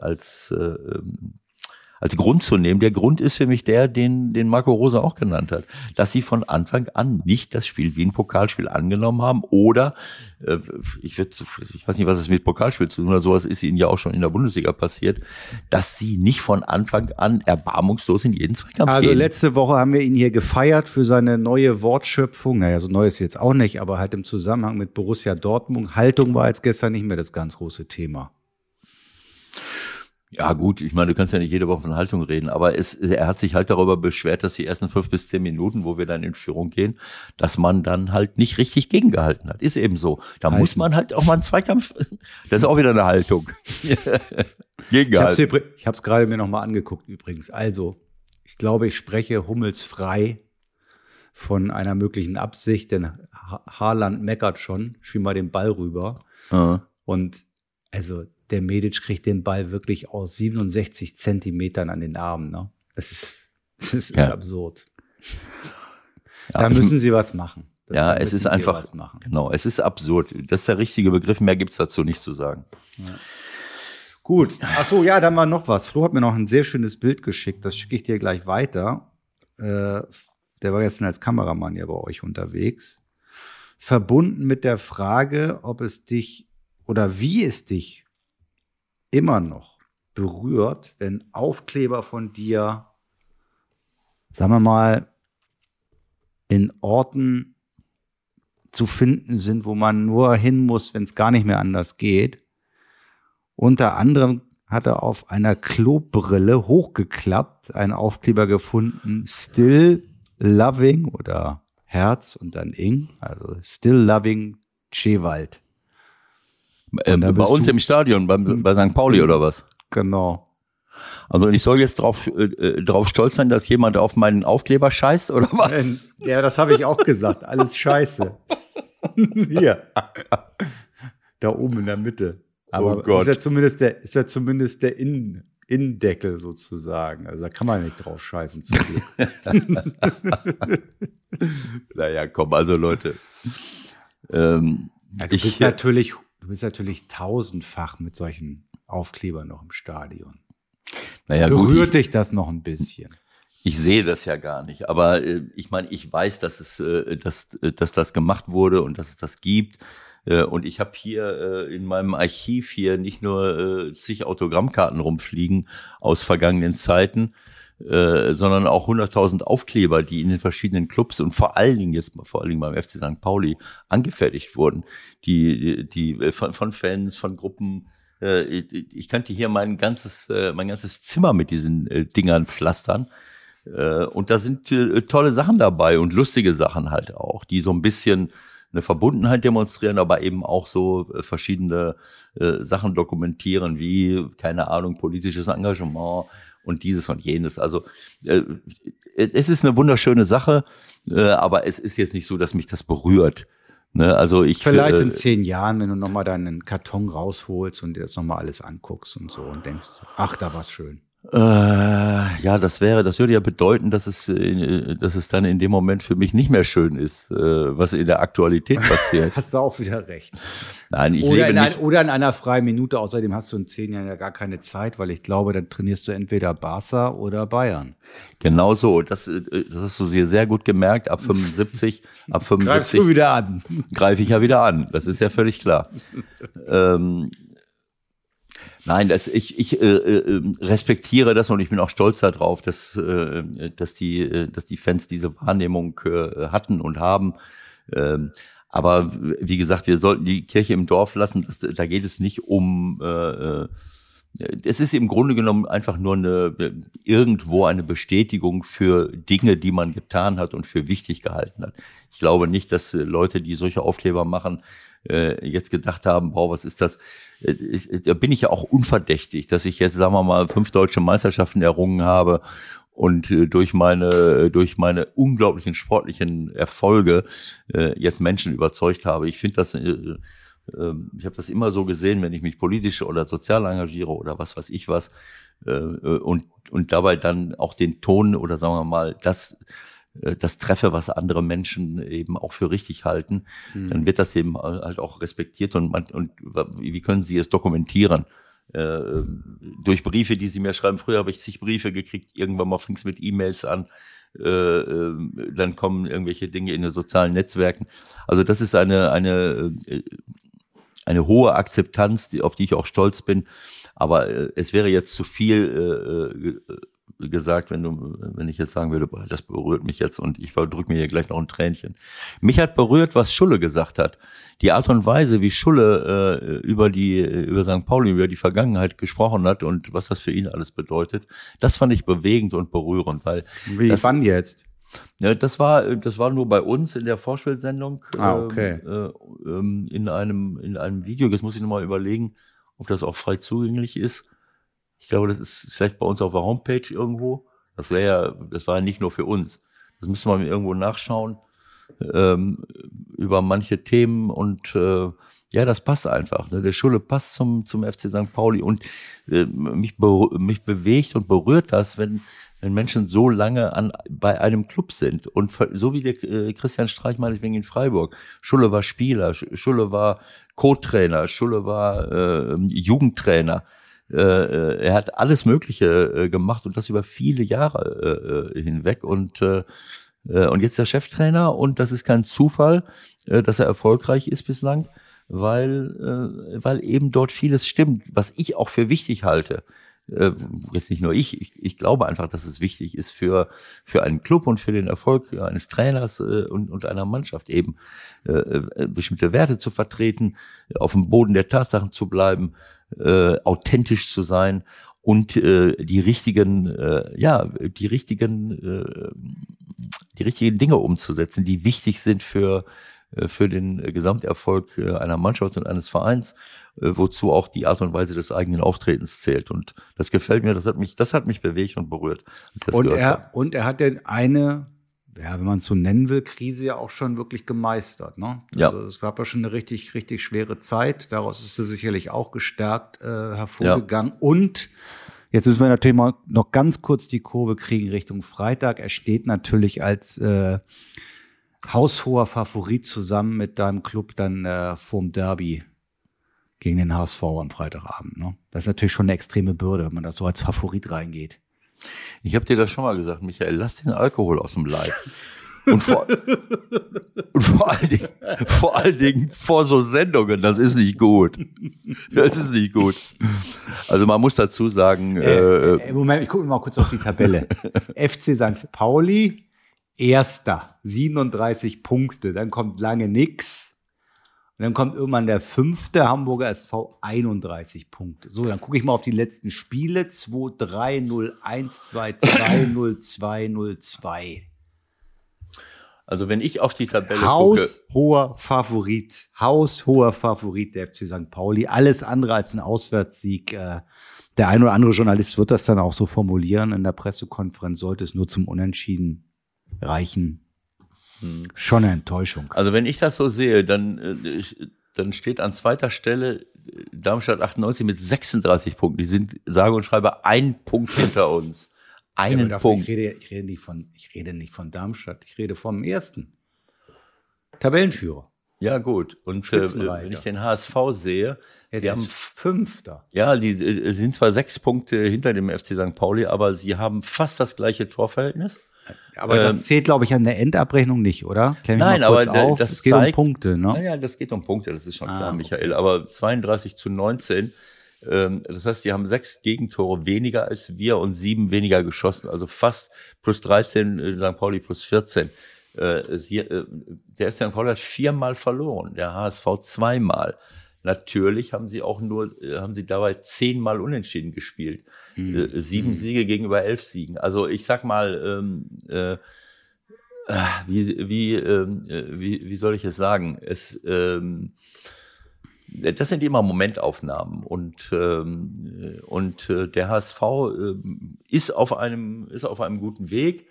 Grund zu nehmen. Der Grund ist für mich den Marco Rose auch genannt hat, dass sie von Anfang an nicht das Spiel wie ein Pokalspiel angenommen haben oder ich weiß nicht, was es mit Pokalspiel zu tun hat, sowas ist ihnen ja auch schon in der Bundesliga passiert, dass sie nicht von Anfang an erbarmungslos in jeden Zweikampf gehen. Also letzte Woche haben wir ihn hier gefeiert für seine neue Wortschöpfung, naja, so neu ist jetzt auch nicht, aber halt im Zusammenhang mit Borussia Dortmund. Haltung war jetzt gestern nicht mehr das ganz große Thema. Ja gut, ich meine, du kannst ja nicht jede Woche von Haltung reden, aber er hat sich halt darüber beschwert, dass die ersten 5 bis 10 Minuten, wo wir dann in Führung gehen, dass man dann halt nicht richtig gegengehalten hat. Ist eben so. Da muss man halt auch mal einen Zweikampf, das ist auch wieder eine Haltung. Gegengehalten. Ich habe es gerade mir nochmal angeguckt übrigens. Also, ich glaube, ich spreche hummelsfrei von einer möglichen Absicht, denn Haaland meckert schon, spiel mal den Ball rüber. Und also der Medic kriegt den Ball wirklich aus 67 Zentimetern an den Armen. Ne? Das ist absurd. Ja, da müssen sie was machen. Es ist einfach, genau, es ist absurd. Das ist der richtige Begriff, mehr gibt's dazu nicht zu sagen. Ja. Gut, ach so, ja, dann mal noch was. Flo hat mir noch ein sehr schönes Bild geschickt, das schicke ich dir gleich weiter. Der war gestern als Kameramann ja bei euch unterwegs. Verbunden mit der Frage, ob es dich oder wie es dich immer noch berührt, wenn Aufkleber von dir, sagen wir mal, in Orten zu finden sind, wo man nur hin muss, wenn es gar nicht mehr anders geht. Unter anderem hat er auf einer Klobrille hochgeklappt einen Aufkleber gefunden, Still Loving oder Herz und dann Ing, also Still Loving Cewald. Bei uns im Stadion, bei St. Pauli oder was? Genau. Also ich soll jetzt drauf stolz sein, dass jemand auf meinen Aufkleber scheißt oder was? Ja, das habe ich auch gesagt. Alles scheiße. Hier. Da oben in der Mitte. Aber oh Gott. Ist ja zumindest der Innendeckel sozusagen. Also da kann man nicht drauf scheißen zum Glück. Naja, komm, also Leute. Du bist natürlich tausendfach mit solchen Aufklebern noch im Stadion. Naja, berührt dich das noch ein bisschen? Ich sehe das ja gar nicht, aber ich meine, ich weiß, dass das gemacht wurde und dass es das gibt. Und ich habe hier in meinem Archiv hier nicht nur zig Autogrammkarten rumfliegen aus vergangenen Zeiten, sondern auch 100.000 Aufkleber, die in den verschiedenen Clubs und vor allen Dingen beim FC St. Pauli angefertigt wurden, die von Fans, von Gruppen. Ich könnte hier mein ganzes Zimmer mit diesen Dingern pflastern. Und da sind tolle Sachen dabei und lustige Sachen halt auch, die so ein bisschen eine Verbundenheit demonstrieren, aber eben auch so verschiedene Sachen dokumentieren, wie, keine Ahnung, politisches Engagement und dieses und jenes. Also es ist eine wunderschöne Sache, aber es ist jetzt nicht so, dass mich das berührt. Ne? Also vielleicht in 10 Jahren, wenn du nochmal deinen Karton rausholst und dir das nochmal alles anguckst und so und denkst, ach, da war's schön. Ja, das würde ja bedeuten, dass es dann in dem Moment für mich nicht mehr schön ist, was in der Aktualität passiert. Hast du auch wieder recht. Nein, Oder in einer freien Minute. Außerdem hast du in 10 Jahren ja gar keine Zeit, weil ich glaube, dann trainierst du entweder Barca oder Bayern. Genau so. Das hast du dir sehr gut gemerkt. Ab 75 Greifst du wieder an. Greife ich ja wieder an. Das ist ja völlig klar. Nein, ich respektiere das und ich bin auch stolz darauf, dass die Fans diese Wahrnehmung hatten und haben. Aber wie gesagt, wir sollten die Kirche im Dorf lassen. Da geht es nicht um. Es ist im Grunde genommen einfach nur irgendwo eine Bestätigung für Dinge, die man getan hat und für wichtig gehalten hat. Ich glaube nicht, dass Leute, die solche Aufkleber machen, jetzt gedacht haben, boah, was ist das? Da bin ich ja auch unverdächtig, dass ich jetzt, sagen wir mal, 5 deutsche Meisterschaften errungen habe und durch meine unglaublichen sportlichen Erfolge jetzt Menschen überzeugt habe. Ich finde das, ich habe das immer so gesehen, wenn ich mich politisch oder sozial engagiere oder was weiß ich was, und dabei dann auch den Ton oder sagen wir mal das treffe, was andere Menschen eben auch für richtig halten, dann wird das eben halt auch respektiert und wie können Sie es dokumentieren? Durch Briefe, die Sie mir schreiben. Früher habe ich zig Briefe gekriegt, irgendwann mal fing es mit E-Mails an, dann kommen irgendwelche Dinge in den sozialen Netzwerken. Also das ist eine hohe Akzeptanz, auf die ich auch stolz bin, aber es wäre jetzt zu viel gesagt, wenn ich jetzt sagen würde, das berührt mich jetzt und ich drücke mir hier gleich noch ein Tränchen. Mich hat berührt, was Schulle gesagt hat. Die Art und Weise, wie Schulle über St. Pauli, über die Vergangenheit gesprochen hat und was das für ihn alles bedeutet, das fand ich bewegend und berührend, weil wann jetzt? Ja, das war nur bei uns in der Vorstellsendung. Okay. In einem Video. Jetzt muss ich nochmal überlegen, ob das auch frei zugänglich ist. Ich glaube, das ist vielleicht bei uns auf der Homepage irgendwo. Das war ja nicht nur für uns. Das müsste man irgendwo nachschauen, über manche Themen und, ja, das passt einfach. Ne? Der Schulle passt zum FC St. Pauli und mich bewegt und berührt das, wenn Menschen so lange bei einem Club sind. Und so wie der Christian Streich meinetwegen in Freiburg. Schulle war Spieler, Schulle war Co-Trainer, Schulle war Jugendtrainer. Er hat alles Mögliche gemacht und das über viele Jahre hinweg und jetzt der Cheftrainer und das ist kein Zufall, dass er erfolgreich ist bislang, weil eben dort vieles stimmt, was ich auch für wichtig halte. Jetzt nicht nur ich glaube einfach, dass es wichtig ist für einen Club und für den Erfolg eines Trainers und einer Mannschaft eben bestimmte Werte zu vertreten, auf dem Boden der Tatsachen zu bleiben, authentisch zu sein und die richtigen Dinge umzusetzen, die wichtig sind für den Gesamterfolg einer Mannschaft und eines Vereins, wozu auch die Art und Weise des eigenen Auftretens zählt. Und das gefällt mir, das hat mich bewegt und berührt. Und er hat denn eine, ja, wenn man es so nennen will, Krise ja auch schon wirklich gemeistert. Ne? Ja. Also es gab ja schon eine richtig, richtig schwere Zeit. Daraus ist er sicherlich auch gestärkt hervorgegangen. Ja. Und jetzt müssen wir natürlich mal noch ganz kurz die Kurve kriegen Richtung Freitag. Er steht natürlich als haushoher Favorit zusammen mit deinem Club dann vorm Derby gegen den HSV am Freitagabend. Ne? Das ist natürlich schon eine extreme Bürde, wenn man da so als Favorit reingeht. Ich habe dir das schon mal gesagt, Michael, lass den Alkohol aus dem Leib. Und vor allen Dingen vor so Sendungen, das ist nicht gut. Das ist nicht gut. Also man muss dazu sagen... Moment, ich gucke mal kurz auf die Tabelle. FC St. Pauli, Erster, 37 Punkte. Dann kommt lange nix. Und dann kommt irgendwann der 5. Hamburger SV, 31 Punkte. So, dann gucke ich mal auf die letzten Spiele. 2-3, 0-1, 2-2, 0-2, 0-2. Also wenn ich auf die Tabelle haushoher Favorit der FC St. Pauli. Alles andere als ein Auswärtssieg. Der ein oder andere Journalist wird das dann auch so formulieren in der Pressekonferenz. Sollte es nur zum Unentschieden reichen. Schon eine Enttäuschung. Also wenn ich das so sehe, dann dann steht an zweiter Stelle Darmstadt 98 mit 36 Punkten. Die sind sage und schreibe 1 Punkt hinter uns. Einen Punkt. Ich rede nicht von Darmstadt, ich rede vom ersten. Tabellenführer. Ja, gut. Und wenn ich den HSV sehe, sie haben Fünfter. Ja, die sind zwar 6 Punkte hinter dem FC St. Pauli, aber sie haben fast das gleiche Torverhältnis. Aber das zählt, glaube ich, an der Endabrechnung nicht, oder? Nein, aber das geht zeigt, um Punkte, ne? Naja, das geht um Punkte, das ist schon klar, Michael. Aber 32-19, das heißt, die haben 6 Gegentore weniger als wir und 7 weniger geschossen. Also fast plus 13, St. Pauli plus 14. Der FC St. Pauli hat 4-mal verloren, der HSV 2-mal. Natürlich haben sie dabei 10-mal unentschieden gespielt. 7 Siege gegenüber 11 Siegen. Also ich sag mal, wie soll ich es sagen? Das sind immer Momentaufnahmen und der HSV ist auf einem guten Weg.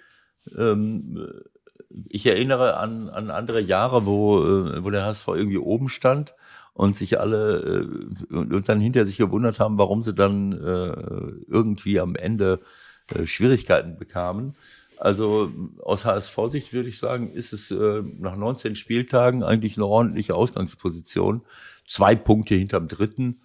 Ich erinnere an andere Jahre, wo der HSV irgendwie oben stand und sich alle und dann hinter sich gewundert haben, warum sie dann irgendwie am Ende Schwierigkeiten bekamen. Also aus HSV-Sicht würde ich sagen, ist es nach 19 Spieltagen eigentlich eine ordentliche Ausgangsposition. 2 Punkte hinterm Dritten.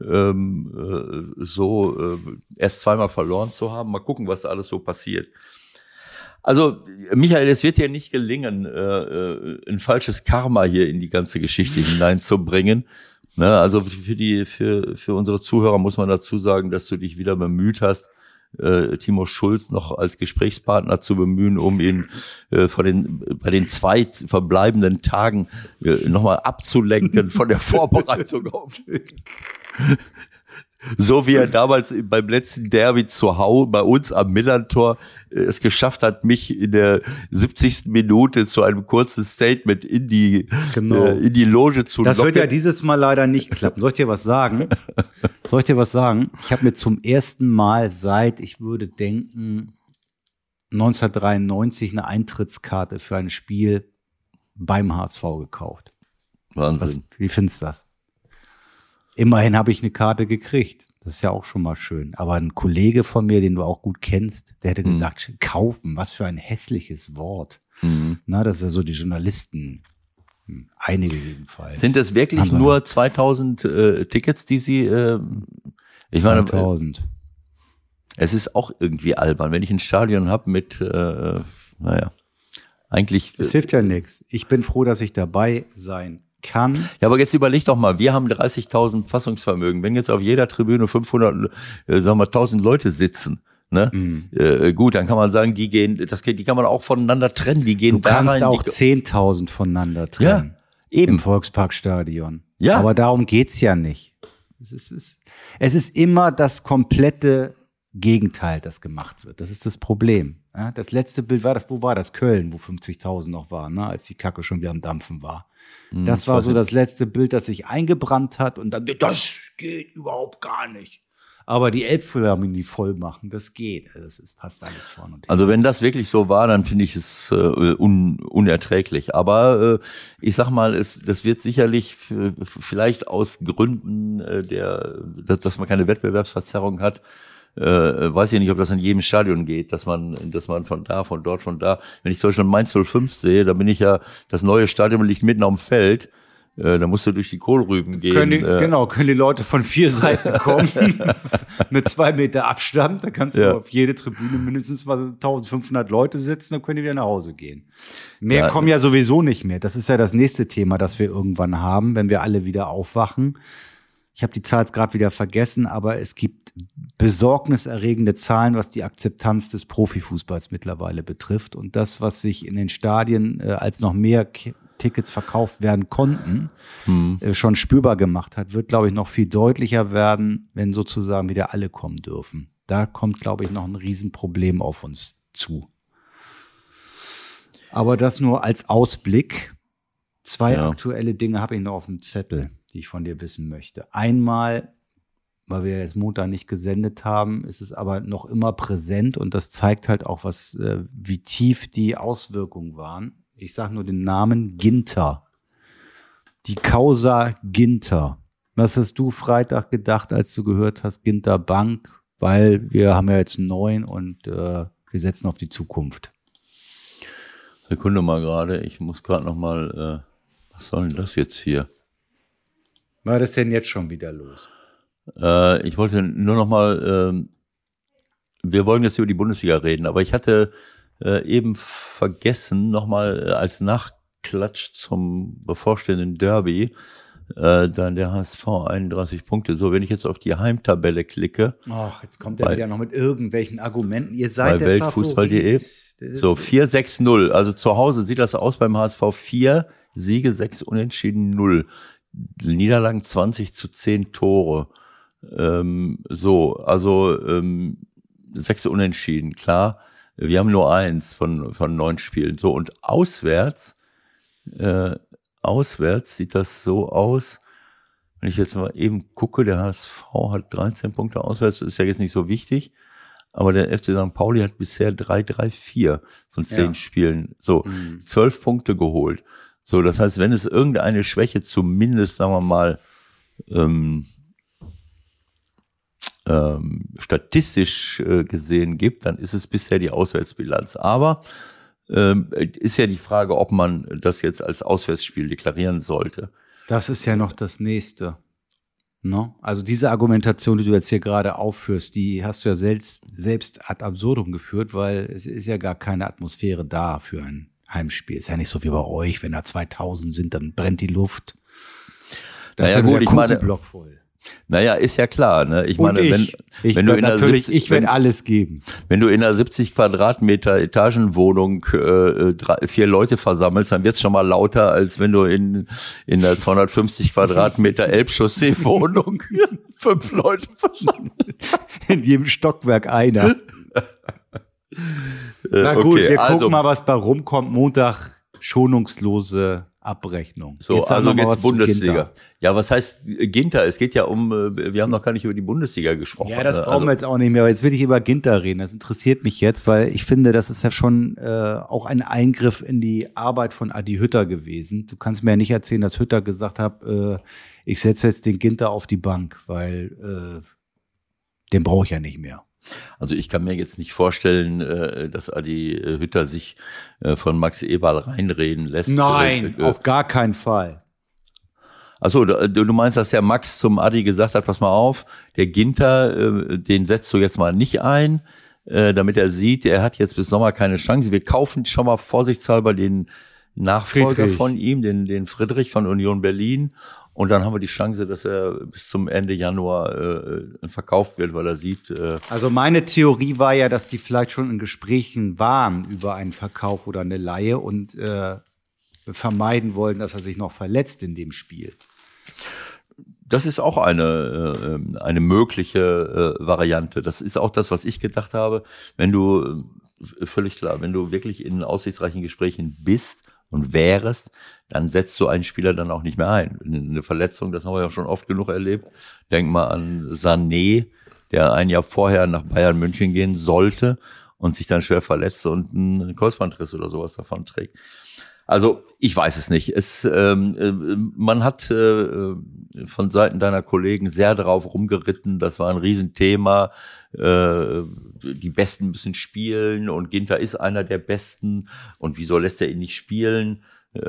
Erst 2-mal verloren zu haben. Mal gucken, was da alles so passiert. Also, Michael, es wird dir nicht gelingen, ein falsches Karma hier in die ganze Geschichte hineinzubringen. Ne, also für unsere Zuhörer muss man dazu sagen, dass du dich wieder bemüht hast, Timo Schulz noch als Gesprächspartner zu bemühen, um ihn bei den 2 verbleibenden Tagen nochmal abzulenken von der Vorbereitung auf so wie er damals beim letzten Derby zu Hause bei uns am Millantor es geschafft hat, mich in der 70. Minute zu einem kurzen Statement in die Loge zu locken. Das wird ja dieses Mal leider nicht klappen. Soll ich dir was sagen? Ich habe mir zum ersten Mal seit, ich würde denken, 1993 eine Eintrittskarte für ein Spiel beim HSV gekauft. Wahnsinn. Wie findest du das? Immerhin habe ich eine Karte gekriegt. Das ist ja auch schon mal schön. Aber ein Kollege von mir, den du auch gut kennst, der hätte gesagt, kaufen, was für ein hässliches Wort. Na, das ist ja so die Journalisten, einige jedenfalls. Sind es wirklich nur 2000 Tickets, die sie, ich 2000. meine, es ist auch irgendwie albern, wenn ich ein Stadion habe mit, eigentlich. Es hilft ja nichts. Ich bin froh, dass ich dabei sein kann. Ja, aber jetzt überleg doch mal, wir haben 30.000 Fassungsvermögen. Wenn jetzt auf jeder Tribüne 500, 1000 Leute sitzen, ne? Gut, dann kann man sagen, die kann man auch voneinander trennen. Die gehen du kannst auch 10.000 voneinander trennen. Ja, eben. Im Volksparkstadion. Ja. Aber darum geht's ja nicht. Es ist immer das komplette Gegenteil, das gemacht wird. Das ist das Problem. Ja, das letzte Bild wo war das? Köln, wo 50.000 noch waren, ne? Als die Kacke schon wieder am Dampfen war. Das war so das letzte Bild, das sich eingebrannt hat und dann, das geht überhaupt gar nicht. Aber die Elbphilharmonie voll machen, das geht. Es passt alles vorne und hin. Also wenn das wirklich so war, dann finde ich es unerträglich. Aber ich sag mal, das wird sicherlich vielleicht aus Gründen dass man keine Wettbewerbsverzerrung hat, weiß ich nicht, ob das in jedem Stadion geht, dass man von da, wenn ich zum Beispiel Mainz 05 sehe, da bin ich ja, das neue Stadion liegt mitten am Feld, da musst du durch die Kohlrüben gehen. Können die Leute von 4 Seiten kommen, mit 2 Meter Abstand, da kannst du auf jede Tribüne mindestens mal 1500 Leute sitzen, dann können die wieder nach Hause gehen. Mehr kommen ja sowieso nicht mehr, das ist ja das nächste Thema, das wir irgendwann haben, wenn wir alle wieder aufwachen. Ich habe die Zahl jetzt gerade wieder vergessen, aber es gibt besorgniserregende Zahlen, was die Akzeptanz des Profifußballs mittlerweile betrifft. Und das, was sich in den Stadien als noch mehr Tickets verkauft werden konnten, schon spürbar gemacht hat, wird, glaube ich, noch viel deutlicher werden, wenn sozusagen wieder alle kommen dürfen. Da kommt, glaube ich, noch ein Riesenproblem auf uns zu. Aber das nur als Ausblick. 2 aktuelle Dinge habe ich noch auf dem Zettel, die ich von dir wissen möchte. Einmal, weil wir jetzt Montag nicht gesendet haben, ist es aber noch immer präsent und das zeigt halt auch, wie tief die Auswirkungen waren. Ich sage nur den Namen Ginter. Die Causa Ginter. Was hast du Freitag gedacht, als du gehört hast, Ginter Bank? Weil wir haben ja jetzt einen neuen und wir setzen auf die Zukunft. Sekunde mal gerade, ich muss gerade noch mal, was soll denn das jetzt hier? Was ist denn jetzt schon wieder los? Ich wollte nur noch mal, wir wollen jetzt über die Bundesliga reden, aber ich hatte eben vergessen, noch mal als Nachklatsch zum bevorstehenden Derby, dann der HSV 31 Punkte. So, wenn ich jetzt auf die Heimtabelle klicke. Ach, jetzt kommt er wieder noch mit irgendwelchen Argumenten. Ihr seid bei der Weltfußball.de. So, 4-6-0. Also zu Hause sieht das aus beim HSV 4 Siege, 6 Unentschieden, 0. Niederlagen 20-10 Tore. 6 Unentschieden, klar. Wir haben nur 1 von 9 Spielen. So, und auswärts sieht das so aus, wenn ich jetzt mal eben gucke, der HSV hat 13 Punkte auswärts, das ist ja jetzt nicht so wichtig, aber der FC St. Pauli hat bisher 3-3-4 von 10 Spielen, so 12 Punkte geholt. So, das heißt, wenn es irgendeine Schwäche zumindest, sagen wir mal, statistisch gesehen gibt, dann ist es bisher die Auswärtsbilanz. Aber ist ja die Frage, ob man das jetzt als Auswärtsspiel deklarieren sollte. Das ist ja noch das Nächste. No? Also diese Argumentation, die du jetzt hier gerade aufführst, die hast du ja selbst ad absurdum geführt, weil es ist ja gar keine Atmosphäre da für ein Heimspiel. Ist ja nicht so wie bei euch, wenn da 2000 sind, dann brennt die Luft. Das naja, ist ja gut, ich meine, Block voll. Naja, ist ja klar, ne? Ich meine, wenn du in einer 70, ich werde alles geben. Wenn du in einer 70 Quadratmeter Etagenwohnung 4 Leute versammelst, dann wird's schon mal lauter, als wenn du in einer 250 Quadratmeter Elbchaussee-Wohnung 5 Leute versammelst. In jedem Stockwerk einer. Na gut, okay, wir gucken mal, was bei rumkommt. Montag schonungslose Abrechnung. So, also jetzt Bundesliga. Ja, was heißt Ginter? Es geht ja wir haben noch gar nicht über die Bundesliga gesprochen. Ja, das brauchen wir jetzt auch nicht mehr. Aber jetzt will ich über Ginter reden. Das interessiert mich jetzt, weil ich finde, das ist ja schon auch ein Eingriff in die Arbeit von Adi Hütter gewesen. Du kannst mir ja nicht erzählen, dass Hütter gesagt hat, ich setze jetzt den Ginter auf die Bank, weil den brauche ich ja nicht mehr. Also ich kann mir jetzt nicht vorstellen, dass Adi Hütter sich von Max Eberl reinreden lässt. Nein, auf gar keinen Fall. Achso, du meinst, dass der Max zum Adi gesagt hat, pass mal auf, der Ginter, den setzt du jetzt mal nicht ein, damit er sieht, er hat jetzt bis Sommer keine Chance. Wir kaufen schon mal vorsichtshalber den Nachfolger von ihm, den Friedrich von Union Berlin. Und dann haben wir die Chance, dass er bis zum Ende Januar verkauft wird, weil er sieht. Also meine Theorie war ja, dass die vielleicht schon in Gesprächen waren über einen Verkauf oder eine Leihe und vermeiden wollen, dass er sich noch verletzt in dem Spiel. Das ist auch eine mögliche Variante. Das ist auch das, was ich gedacht habe. Wenn du, völlig klar, wenn du wirklich in aussichtsreichen Gesprächen bist und wärst, dann setzt du einen Spieler dann auch nicht mehr ein. Eine Verletzung, das haben wir ja schon oft genug erlebt. Denk mal an Sané, der ein Jahr vorher nach Bayern München gehen sollte und sich dann schwer verletzt und einen Kreuzbandriss oder sowas davon trägt. Also ich weiß es nicht. Man hat von Seiten deiner Kollegen sehr darauf rumgeritten. Das war ein Riesenthema. Die Besten müssen spielen und Ginter ist einer der Besten. Und wieso lässt er ihn nicht spielen?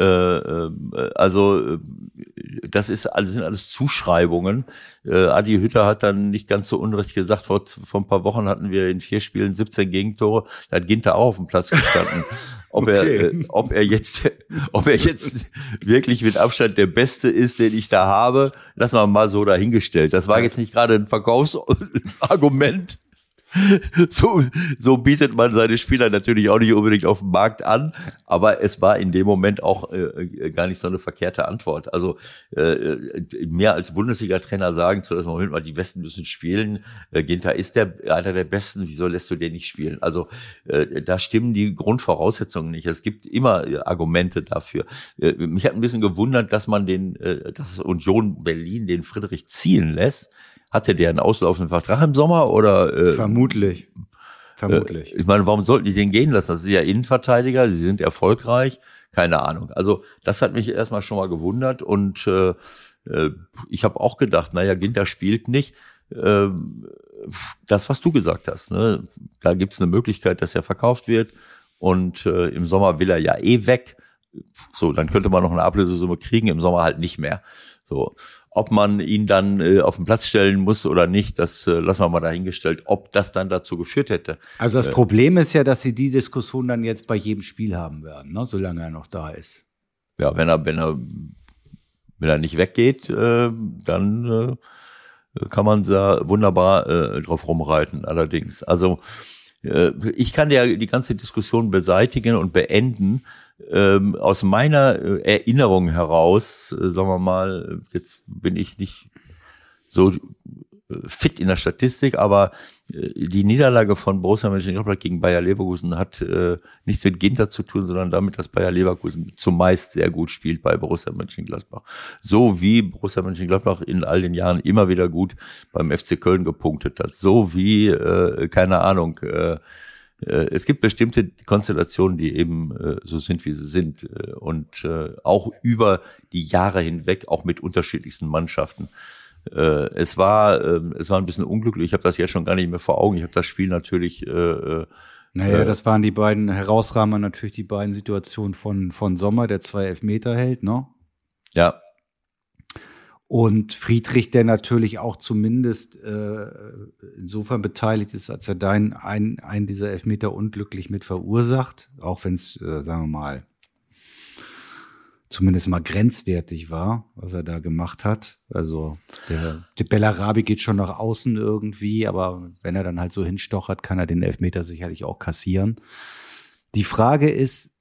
Also das sind alles Zuschreibungen. Adi Hütter hat dann nicht ganz so unrecht gesagt, vor ein paar Wochen hatten wir in 4 Spielen 17 Gegentore, da hat Ginter auch auf dem Platz gestanden. Ob er jetzt wirklich mit Abstand der Beste ist, den ich da habe, lassen wir mal so dahingestellt. Das war jetzt nicht gerade ein Verkaufsargument. So bietet man seine Spieler natürlich auch nicht unbedingt auf dem Markt an, aber es war in dem Moment auch gar nicht so eine verkehrte Antwort. Also mehr als Bundesliga-Trainer sagen zu, dass Moment mal, die Besten müssen spielen, Ginter ist einer der Besten, wieso lässt du den nicht spielen? Also da stimmen die Grundvoraussetzungen nicht. Es gibt immer Argumente dafür. Mich hat ein bisschen gewundert, dass man dass Union Berlin den Friedrich ziehen lässt. Hatte der einen auslaufenden Vertrag im Sommer oder? Vermutlich. Vermutlich. Ich meine, warum sollten die den gehen lassen? Das ist ja Innenverteidiger, sie sind erfolgreich, keine Ahnung. Also das hat mich erstmal schon mal gewundert und ich habe auch gedacht, naja, Ginter spielt nicht. Das, was du gesagt hast, ne? Da gibt's eine Möglichkeit, dass er verkauft wird und im Sommer will er ja eh weg. So, dann könnte man noch eine Ablösesumme kriegen, im Sommer halt nicht mehr. So, ob man ihn dann auf den Platz stellen muss oder nicht, das lassen wir mal dahingestellt, ob das dann dazu geführt hätte. Also das Problem ist ja, dass sie die Diskussion dann jetzt bei jedem Spiel haben werden, ne? Solange er noch da ist. Ja, wenn er nicht weggeht, dann kann man da wunderbar drauf rumreiten. Allerdings, also ich kann ja die ganze Diskussion beseitigen und beenden. Aus meiner Erinnerung heraus, sagen wir mal, jetzt bin ich nicht so fit in der Statistik, aber die Niederlage von Borussia Mönchengladbach gegen Bayer Leverkusen hat nichts mit Ginter zu tun, sondern damit, dass Bayer Leverkusen zumeist sehr gut spielt bei Borussia Mönchengladbach. So wie Borussia Mönchengladbach in all den Jahren immer wieder gut beim FC Köln gepunktet hat. So wie, keine Ahnung, es gibt bestimmte Konstellationen, die eben so sind, wie sie sind und auch über die Jahre hinweg, auch mit unterschiedlichsten Mannschaften. Es war ein bisschen unglücklich. Ich habe das jetzt schon gar nicht mehr vor Augen. Ich habe das Spiel natürlich. Das waren die beiden Herausragender, natürlich die beiden Situationen von Sommer, der 2 Elfmeter hält, ne? Ja. Und Friedrich, der natürlich auch zumindest insofern beteiligt ist, als er einen dieser Elfmeter unglücklich mit verursacht, auch wenn es, sagen wir mal, zumindest mal grenzwertig war, was er da gemacht hat. Also der Bellarabi geht schon nach außen irgendwie, aber wenn er dann halt so hinstochert, kann er den Elfmeter sicherlich auch kassieren. Die Frage ist,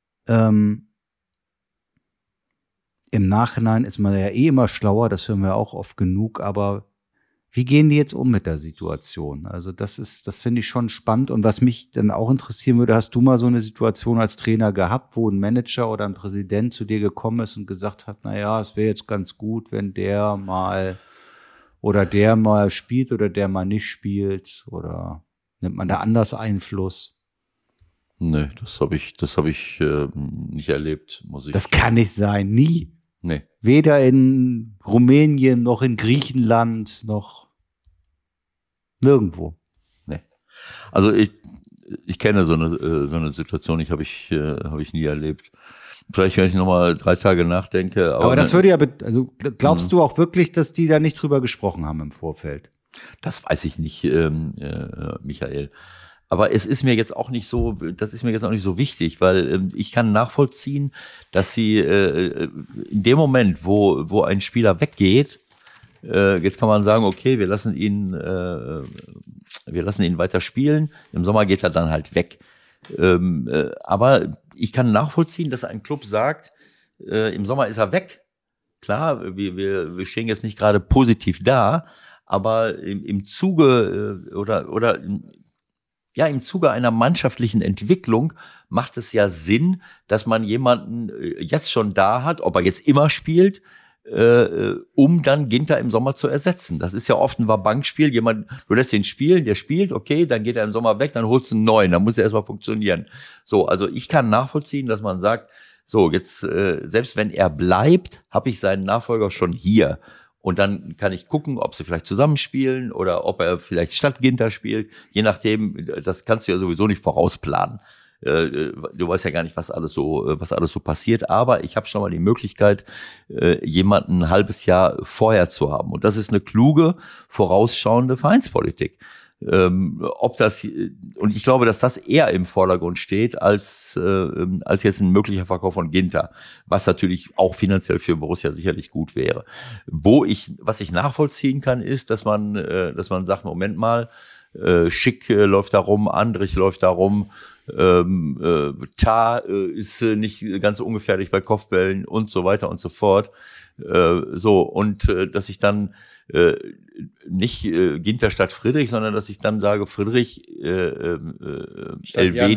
im Nachhinein ist man ja eh immer schlauer, das hören wir auch oft genug, aber wie gehen die jetzt um mit der Situation? Also das finde ich schon spannend. Und was mich dann auch interessieren würde, hast du mal so eine Situation als Trainer gehabt, wo ein Manager oder ein Präsident zu dir gekommen ist und gesagt hat, naja, es wäre jetzt ganz gut, wenn der mal spielt oder der mal nicht spielt, oder nimmt man da anders Einfluss? Nee, das habe ich nicht erlebt, muss ich. Das kann nicht sein, nie. Nee. Weder in Rumänien noch in Griechenland noch nirgendwo. Nee. Also ich kenne so eine Situation, habe ich nie erlebt. Vielleicht, wenn ich nochmal 3 Tage nachdenke. Aber das würde ja, also glaubst du auch wirklich, dass die da nicht drüber gesprochen haben im Vorfeld? Das weiß ich nicht, Michael. Aber es ist mir jetzt auch nicht so, wichtig, weil ich kann nachvollziehen, dass sie in dem Moment, wo ein Spieler weggeht, jetzt kann man sagen, okay, wir lassen ihn weiter spielen. Im Sommer geht er dann halt weg. Aber ich kann nachvollziehen, dass ein Club sagt, im Sommer ist er weg. Klar, wir stehen jetzt nicht gerade positiv da, aber im Zuge im Zuge einer mannschaftlichen Entwicklung macht es ja Sinn, dass man jemanden jetzt schon da hat, ob er jetzt immer spielt, um dann Ginter im Sommer zu ersetzen. Das ist ja oft ein Wabankspiel. Du lässt den spielen, der spielt, okay, dann geht er im Sommer weg, dann holst du einen neuen, dann muss er erstmal funktionieren. So, also ich kann nachvollziehen, dass man sagt, so, jetzt, selbst wenn er bleibt, habe ich seinen Nachfolger schon hier. Und dann kann ich gucken, ob sie vielleicht zusammenspielen oder ob er vielleicht statt Ginter spielt. Je nachdem, das kannst du ja sowieso nicht vorausplanen. Du weißt ja gar nicht, was alles so passiert. Aber ich habe schon mal die Möglichkeit, jemanden ein halbes Jahr vorher zu haben. Und das ist eine kluge, vorausschauende Vereinspolitik. Und ich glaube, dass das eher im Vordergrund steht als jetzt ein möglicher Verkauf von Ginter, was natürlich auch finanziell für Borussia sicherlich gut wäre. Was ich nachvollziehen kann, ist, dass man sagt, Moment mal, Schick läuft da rum, Andrich läuft da rum, Tah ist nicht ganz ungefährlich bei Kopfbällen und so weiter und so fort. Dass ich dann nicht Ginter statt Friedrich, sondern dass ich dann sage Friedrich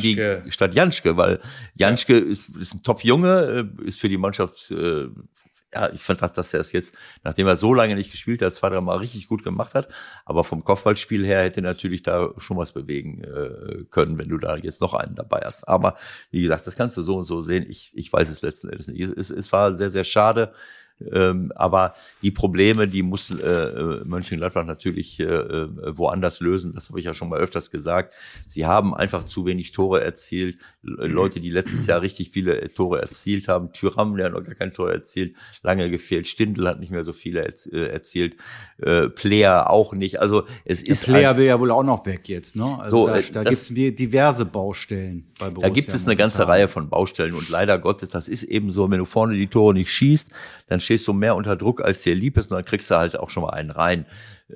statt Janschke, weil Janschke ist ein Top-Junge, ist für die Mannschaft Ja, ich fand, dass er es jetzt, nachdem er so lange nicht gespielt hat, 2-3 Mal richtig gut gemacht hat. Aber vom Kopfballspiel her hätte natürlich da schon was bewegen können, wenn du da jetzt noch einen dabei hast. Aber wie gesagt, das kannst du so und so sehen. Ich weiß es letzten Endes nicht. Es war sehr, sehr schade. Aber die Probleme, die muss Mönchengladbach natürlich woanders lösen. Das habe ich ja schon mal öfters gesagt. Sie haben einfach zu wenig Tore erzielt. Leute, die letztes Jahr richtig viele Tore erzielt haben. Thuram, der hat noch gar kein Tor erzielt, lange gefehlt. Stindl hat nicht mehr so viele erzielt. Player auch nicht. Also es ist Player will ja wohl auch noch weg jetzt, ne? Also so, da gibt es diverse Baustellen bei Borussia. Da gibt es eine ganze Reihe von Baustellen und leider Gottes, das ist eben so, wenn du vorne die Tore nicht schießt, dann stehst du mehr unter Druck, als dir lieb ist, und dann kriegst du halt auch schon mal einen rein.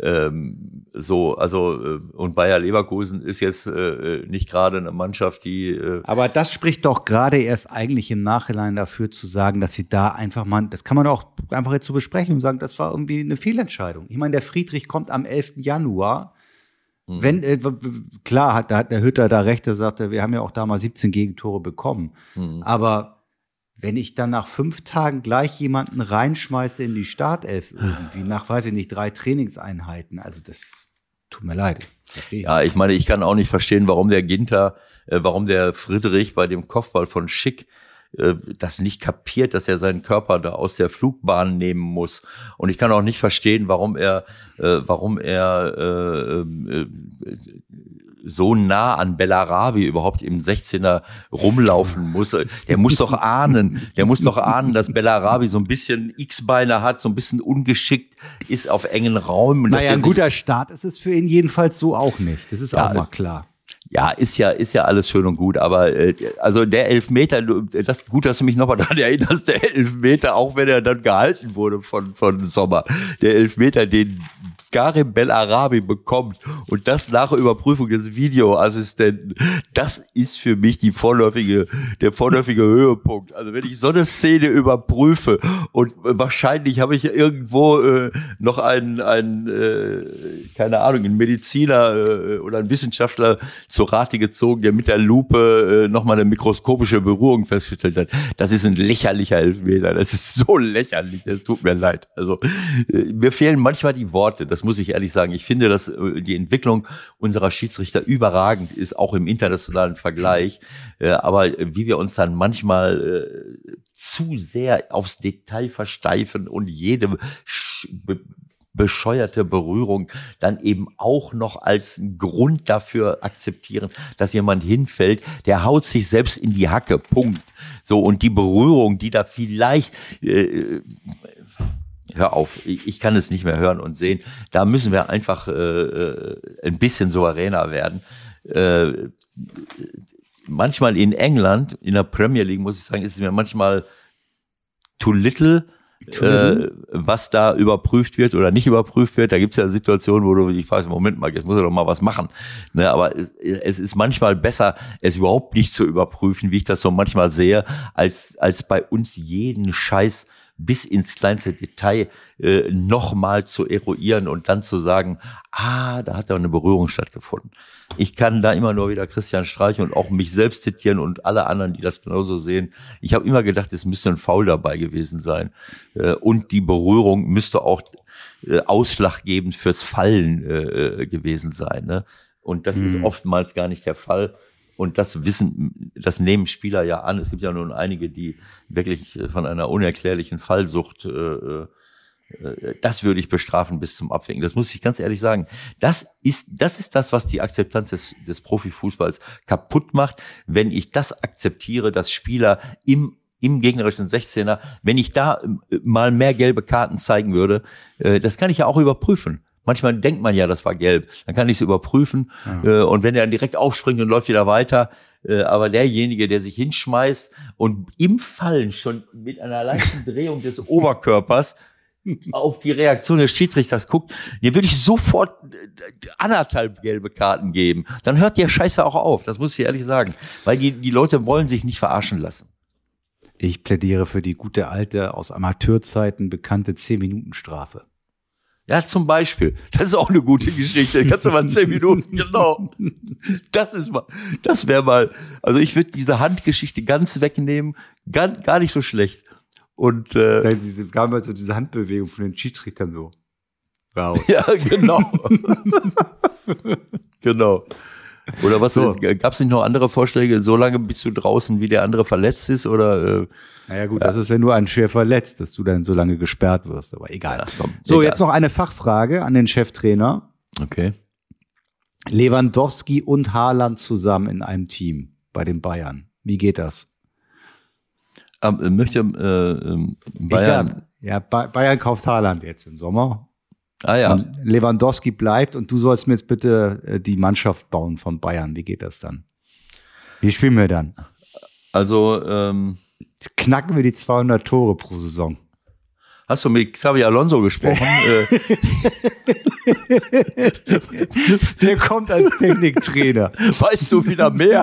Und Bayer Leverkusen ist jetzt nicht gerade eine Mannschaft, die aber das spricht doch gerade erst eigentlich im Nachhinein dafür zu sagen, dass sie da einfach mal, das kann man auch einfach jetzt so besprechen und sagen, das war irgendwie eine Fehlentscheidung. Ich meine, der Friedrich kommt am 11. Januar. Wenn, klar, da hat der Hütter da recht, der sagte, wir haben ja auch da mal 17 Gegentore bekommen. Aber wenn ich dann nach 5 Tagen gleich jemanden reinschmeiße in die Startelf irgendwie, nach, weiß ich nicht, 3 Trainingseinheiten, also das tut mir leid. Ja, ich meine, ich kann auch nicht verstehen, warum der Friedrich bei dem Kopfball von Schick das nicht kapiert, dass er seinen Körper da aus der Flugbahn nehmen muss. Und ich kann auch nicht verstehen, warum er so nah an Bellarabi überhaupt im 16er rumlaufen muss. Der muss doch ahnen, dass Bellarabi so ein bisschen X-Beine hat, so ein bisschen ungeschickt ist auf engen Raum. Und naja, ein guter Start ist es für ihn jedenfalls so auch nicht. Das ist auch mal klar. Ja, ist ja alles schön und gut, aber also der Elfmeter, gut, dass du mich nochmal daran erinnerst, der Elfmeter, auch wenn er dann gehalten wurde von Sommer, der Elfmeter, den Karim Bellarabi bekommt und das nach Überprüfung des Videoassistenten, das ist für mich der vorläufige Höhepunkt. Also wenn ich so eine Szene überprüfe und wahrscheinlich habe ich irgendwo noch einen keine Ahnung, einen Mediziner oder einen Wissenschaftler zur Rate gezogen, der mit der Lupe nochmal eine mikroskopische Berührung festgestellt hat. Das ist ein lächerlicher Elfmeter. Das ist so lächerlich. Das tut mir leid. Also mir fehlen manchmal die Worte. Das muss ich ehrlich sagen. Ich finde, dass die Entwicklung unserer Schiedsrichter überragend ist, auch im internationalen Vergleich. Aber wie wir uns dann manchmal zu sehr aufs Detail versteifen und jede bescheuerte Berührung dann eben auch noch als Grund dafür akzeptieren, dass jemand hinfällt, der haut sich selbst in die Hacke, Punkt. So, und die Berührung, die da vielleicht hör auf, ich kann es nicht mehr hören und sehen. Da müssen wir einfach ein bisschen souveräner werden. Manchmal in England, in der Premier League, muss ich sagen, ist es mir manchmal too little, was da überprüft wird oder nicht überprüft wird. Da gibt es ja Situationen, wo du dich fragst, Moment mal, jetzt muss er doch mal was machen. Ne, aber es ist manchmal besser, es überhaupt nicht zu überprüfen, wie ich das so manchmal sehe, als bei uns jeden Scheiß bis ins kleinste Detail nochmal zu eruieren und dann zu sagen, da hat ja eine Berührung stattgefunden. Ich kann da immer nur wieder Christian Streich und auch mich selbst zitieren und alle anderen, die das genauso sehen. Ich habe immer gedacht, es müsste ein Foul dabei gewesen sein. Und die Berührung müsste auch ausschlaggebend fürs Fallen gewesen sein. Ne? Und das ist oftmals gar nicht der Fall. Und das nehmen Spieler ja an. Es gibt ja nun einige, die wirklich von einer unerklärlichen Fallsucht, das würde ich bestrafen bis zum Abwinken. Das muss ich ganz ehrlich sagen. Das ist das, was die Akzeptanz des Profifußballs kaputt macht, wenn ich das akzeptiere, dass Spieler im gegnerischen 16er, wenn ich da mal mehr gelbe Karten zeigen würde, das kann ich ja auch überprüfen. Manchmal denkt man ja, das war gelb. Dann kann ich es überprüfen. Und wenn er dann direkt aufspringt und läuft wieder weiter, aber derjenige, der sich hinschmeißt und im Fallen schon mit einer leichten Drehung des Oberkörpers auf die Reaktion des Schiedsrichters guckt, hier würde ich sofort 1,5 gelbe Karten geben. Dann hört der Scheiße auch auf. Das muss ich ehrlich sagen. Weil die Leute wollen sich nicht verarschen lassen. Ich plädiere für die gute alte, aus Amateurzeiten bekannte 10-Minuten-Strafe. Ja, zum Beispiel. Das ist auch eine gute Geschichte. Kannst du mal 10 Minuten, genau. Das wäre mal, also ich würde diese Handgeschichte ganz wegnehmen. Gar nicht so schlecht. Und Dann kam halt so diese Handbewegung von den Schiedsrichtern so raus. ja, genau. Genau. Oder was, So. gab es nicht noch andere Vorschläge? So lange bist du draußen, wie der andere verletzt ist? Oder Naja gut, das ist, wenn du einen schwer verletzt, dass du dann so lange gesperrt wirst, aber egal. Ja, komm, So, egal. jetzt noch eine Fachfrage an den Cheftrainer. Okay. Lewandowski und Haaland zusammen in einem Team bei den Bayern. Wie geht das? Möchte Bayern. Bayern kauft Haaland jetzt im Sommer. Ja. Und Lewandowski bleibt und du sollst mir jetzt bitte die Mannschaft bauen von Bayern. Wie geht das dann? Wie spielen wir dann? Also, Knacken wir die 200 Tore pro Saison? hast du mit Xabi Alonso gesprochen? Der kommt als Techniktrainer. Weißt du wieder mehr?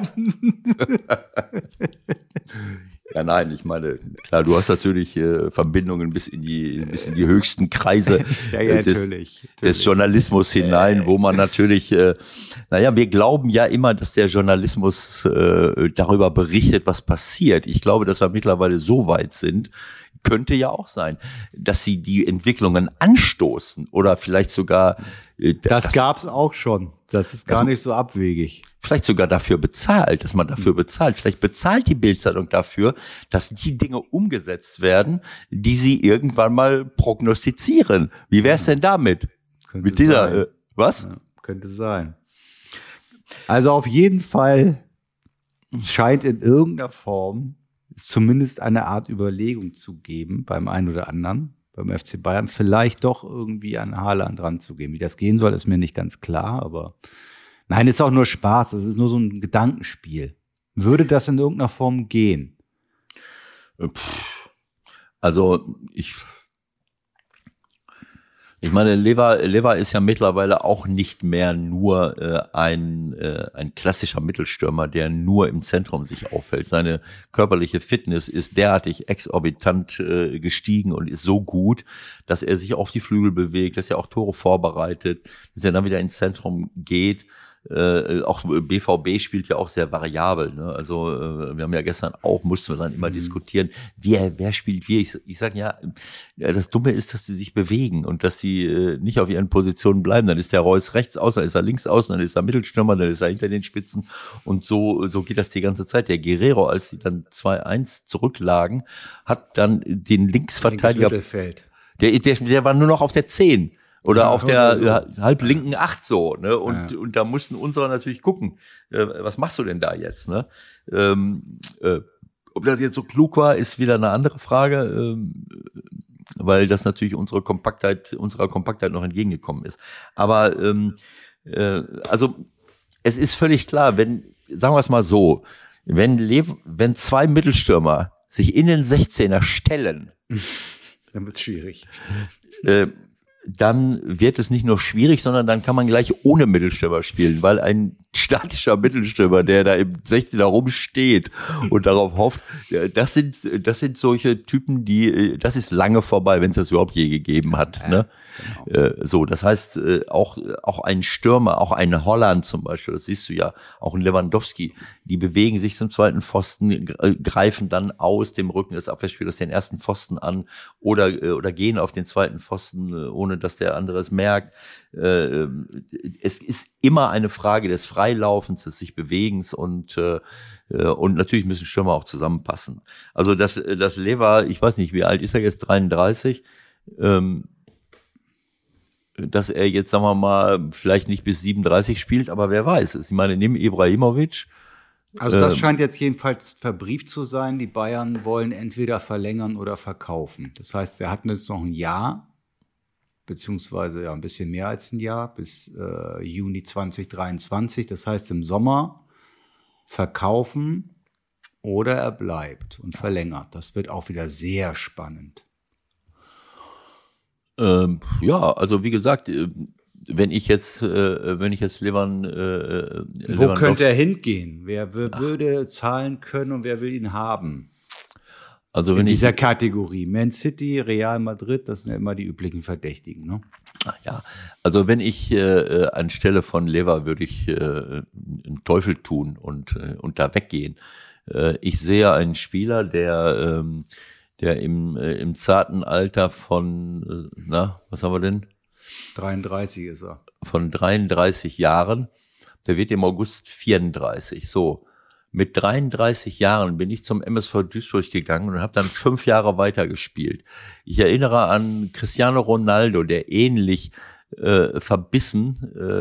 Ja, nein, ich meine, klar, du hast natürlich Verbindungen bis in die höchsten Kreise des Journalismus hinein, wo man natürlich, wir glauben ja immer, dass der Journalismus darüber berichtet, was passiert. Ich glaube, dass wir mittlerweile so weit sind, könnte ja auch sein, dass sie die Entwicklungen anstoßen oder vielleicht sogar das gab's auch schon. Das ist gar nicht so abwegig. Vielleicht sogar dafür bezahlt, dass man dafür bezahlt. Vielleicht bezahlt die Bild-Zeitung dafür, dass die Dinge umgesetzt werden, die sie irgendwann mal prognostizieren. Wie wär's denn damit? Könnte Mit dieser, sein. was? Ja, könnte sein. Also auf jeden Fall scheint in irgendeiner Form es zumindest eine Art Überlegung zu geben beim einen oder anderen, beim FC Bayern, vielleicht doch irgendwie an Haaland ranzugehen. Wie das gehen soll, ist mir nicht ganz klar, aber nein, ist auch nur Spaß, das ist nur so ein Gedankenspiel. Würde das in irgendeiner Form gehen? Also ich meine, Lever ist ja mittlerweile auch nicht mehr nur ein klassischer Mittelstürmer, der nur im Zentrum sich aufhält. Seine körperliche Fitness ist derartig exorbitant gestiegen und ist so gut, dass er sich auf die Flügel bewegt, dass er auch Tore vorbereitet, dass er dann wieder ins Zentrum geht. Auch BVB spielt ja auch sehr variabel, ne? Also wir haben ja gestern auch, mussten wir dann immer diskutieren, wer spielt wie. Ich sage ja, das Dumme ist, dass die sich bewegen und dass sie nicht auf ihren Positionen bleiben. Dann ist der Reus rechts außen, dann ist er links außen, dann ist er Mittelstürmer, dann ist er hinter den Spitzen und so geht das die ganze Zeit. Der Guerrero, als sie dann 2-1 zurücklagen, hat dann den Linksverteidiger, der war nur noch auf der 10. Oder auf der halblinken 8 so, ne? Und da mussten unsere natürlich gucken, was machst du denn da jetzt, ne? Ob das jetzt so klug war, ist wieder eine andere Frage, weil das natürlich unserer Kompaktheit noch entgegengekommen ist. Aber also es ist völlig klar, sagen wir es mal so, wenn zwei Mittelstürmer sich in den 16er stellen, dann wird's schwierig. Dann wird es nicht nur schwierig, sondern dann kann man gleich ohne Mittelstürmer spielen, weil ein statischer Mittelstürmer, der da im 16er rumsteht und darauf hofft, das sind solche Typen, das ist lange vorbei, wenn es das überhaupt je gegeben hat. Ja, ne? Genau. So, das heißt, auch ein Stürmer, auch ein Holland zum Beispiel, das siehst du ja, auch ein Lewandowski, die bewegen sich zum zweiten Pfosten, greifen dann aus dem Rücken des Abwehrspielers den ersten Pfosten an oder gehen auf den zweiten Pfosten, ohne dass der andere es merkt. Es ist immer eine Frage des Freilaufens, des sich Bewegens und natürlich müssen Stürmer auch zusammenpassen. Also das Lever, ich weiß nicht, wie alt ist er jetzt, 33, dass er jetzt, sagen wir mal, vielleicht nicht bis 37 spielt, aber wer weiß es. Ich meine, nimm Ibrahimovic. Also das scheint jetzt jedenfalls verbrieft zu sein. Die Bayern wollen entweder verlängern oder verkaufen. Das heißt, er hat jetzt noch ein Jahr, beziehungsweise ja ein bisschen mehr als ein Jahr, bis Juni 2023. Das heißt, im Sommer verkaufen oder er bleibt und verlängert. Das wird auch wieder sehr spannend. Ja, also wie gesagt, wenn ich jetzt Wo könnte er hingehen? Wer würde zahlen können und wer will ihn haben? Also in dieser Kategorie. Man City, Real Madrid, das sind ja immer die üblichen Verdächtigen, ne? Ja, also wenn ich anstelle von Lever würde ich einen Teufel tun und da weggehen. Ich sehe einen Spieler, der der im zarten Alter von, was haben wir denn? 33 ist er. Von 33 Jahren, der wird im August 34. So, mit 33 Jahren bin ich zum MSV Duisburg gegangen und habe dann 5 Jahre weitergespielt. Ich erinnere an Cristiano Ronaldo, der ähnlich verbissen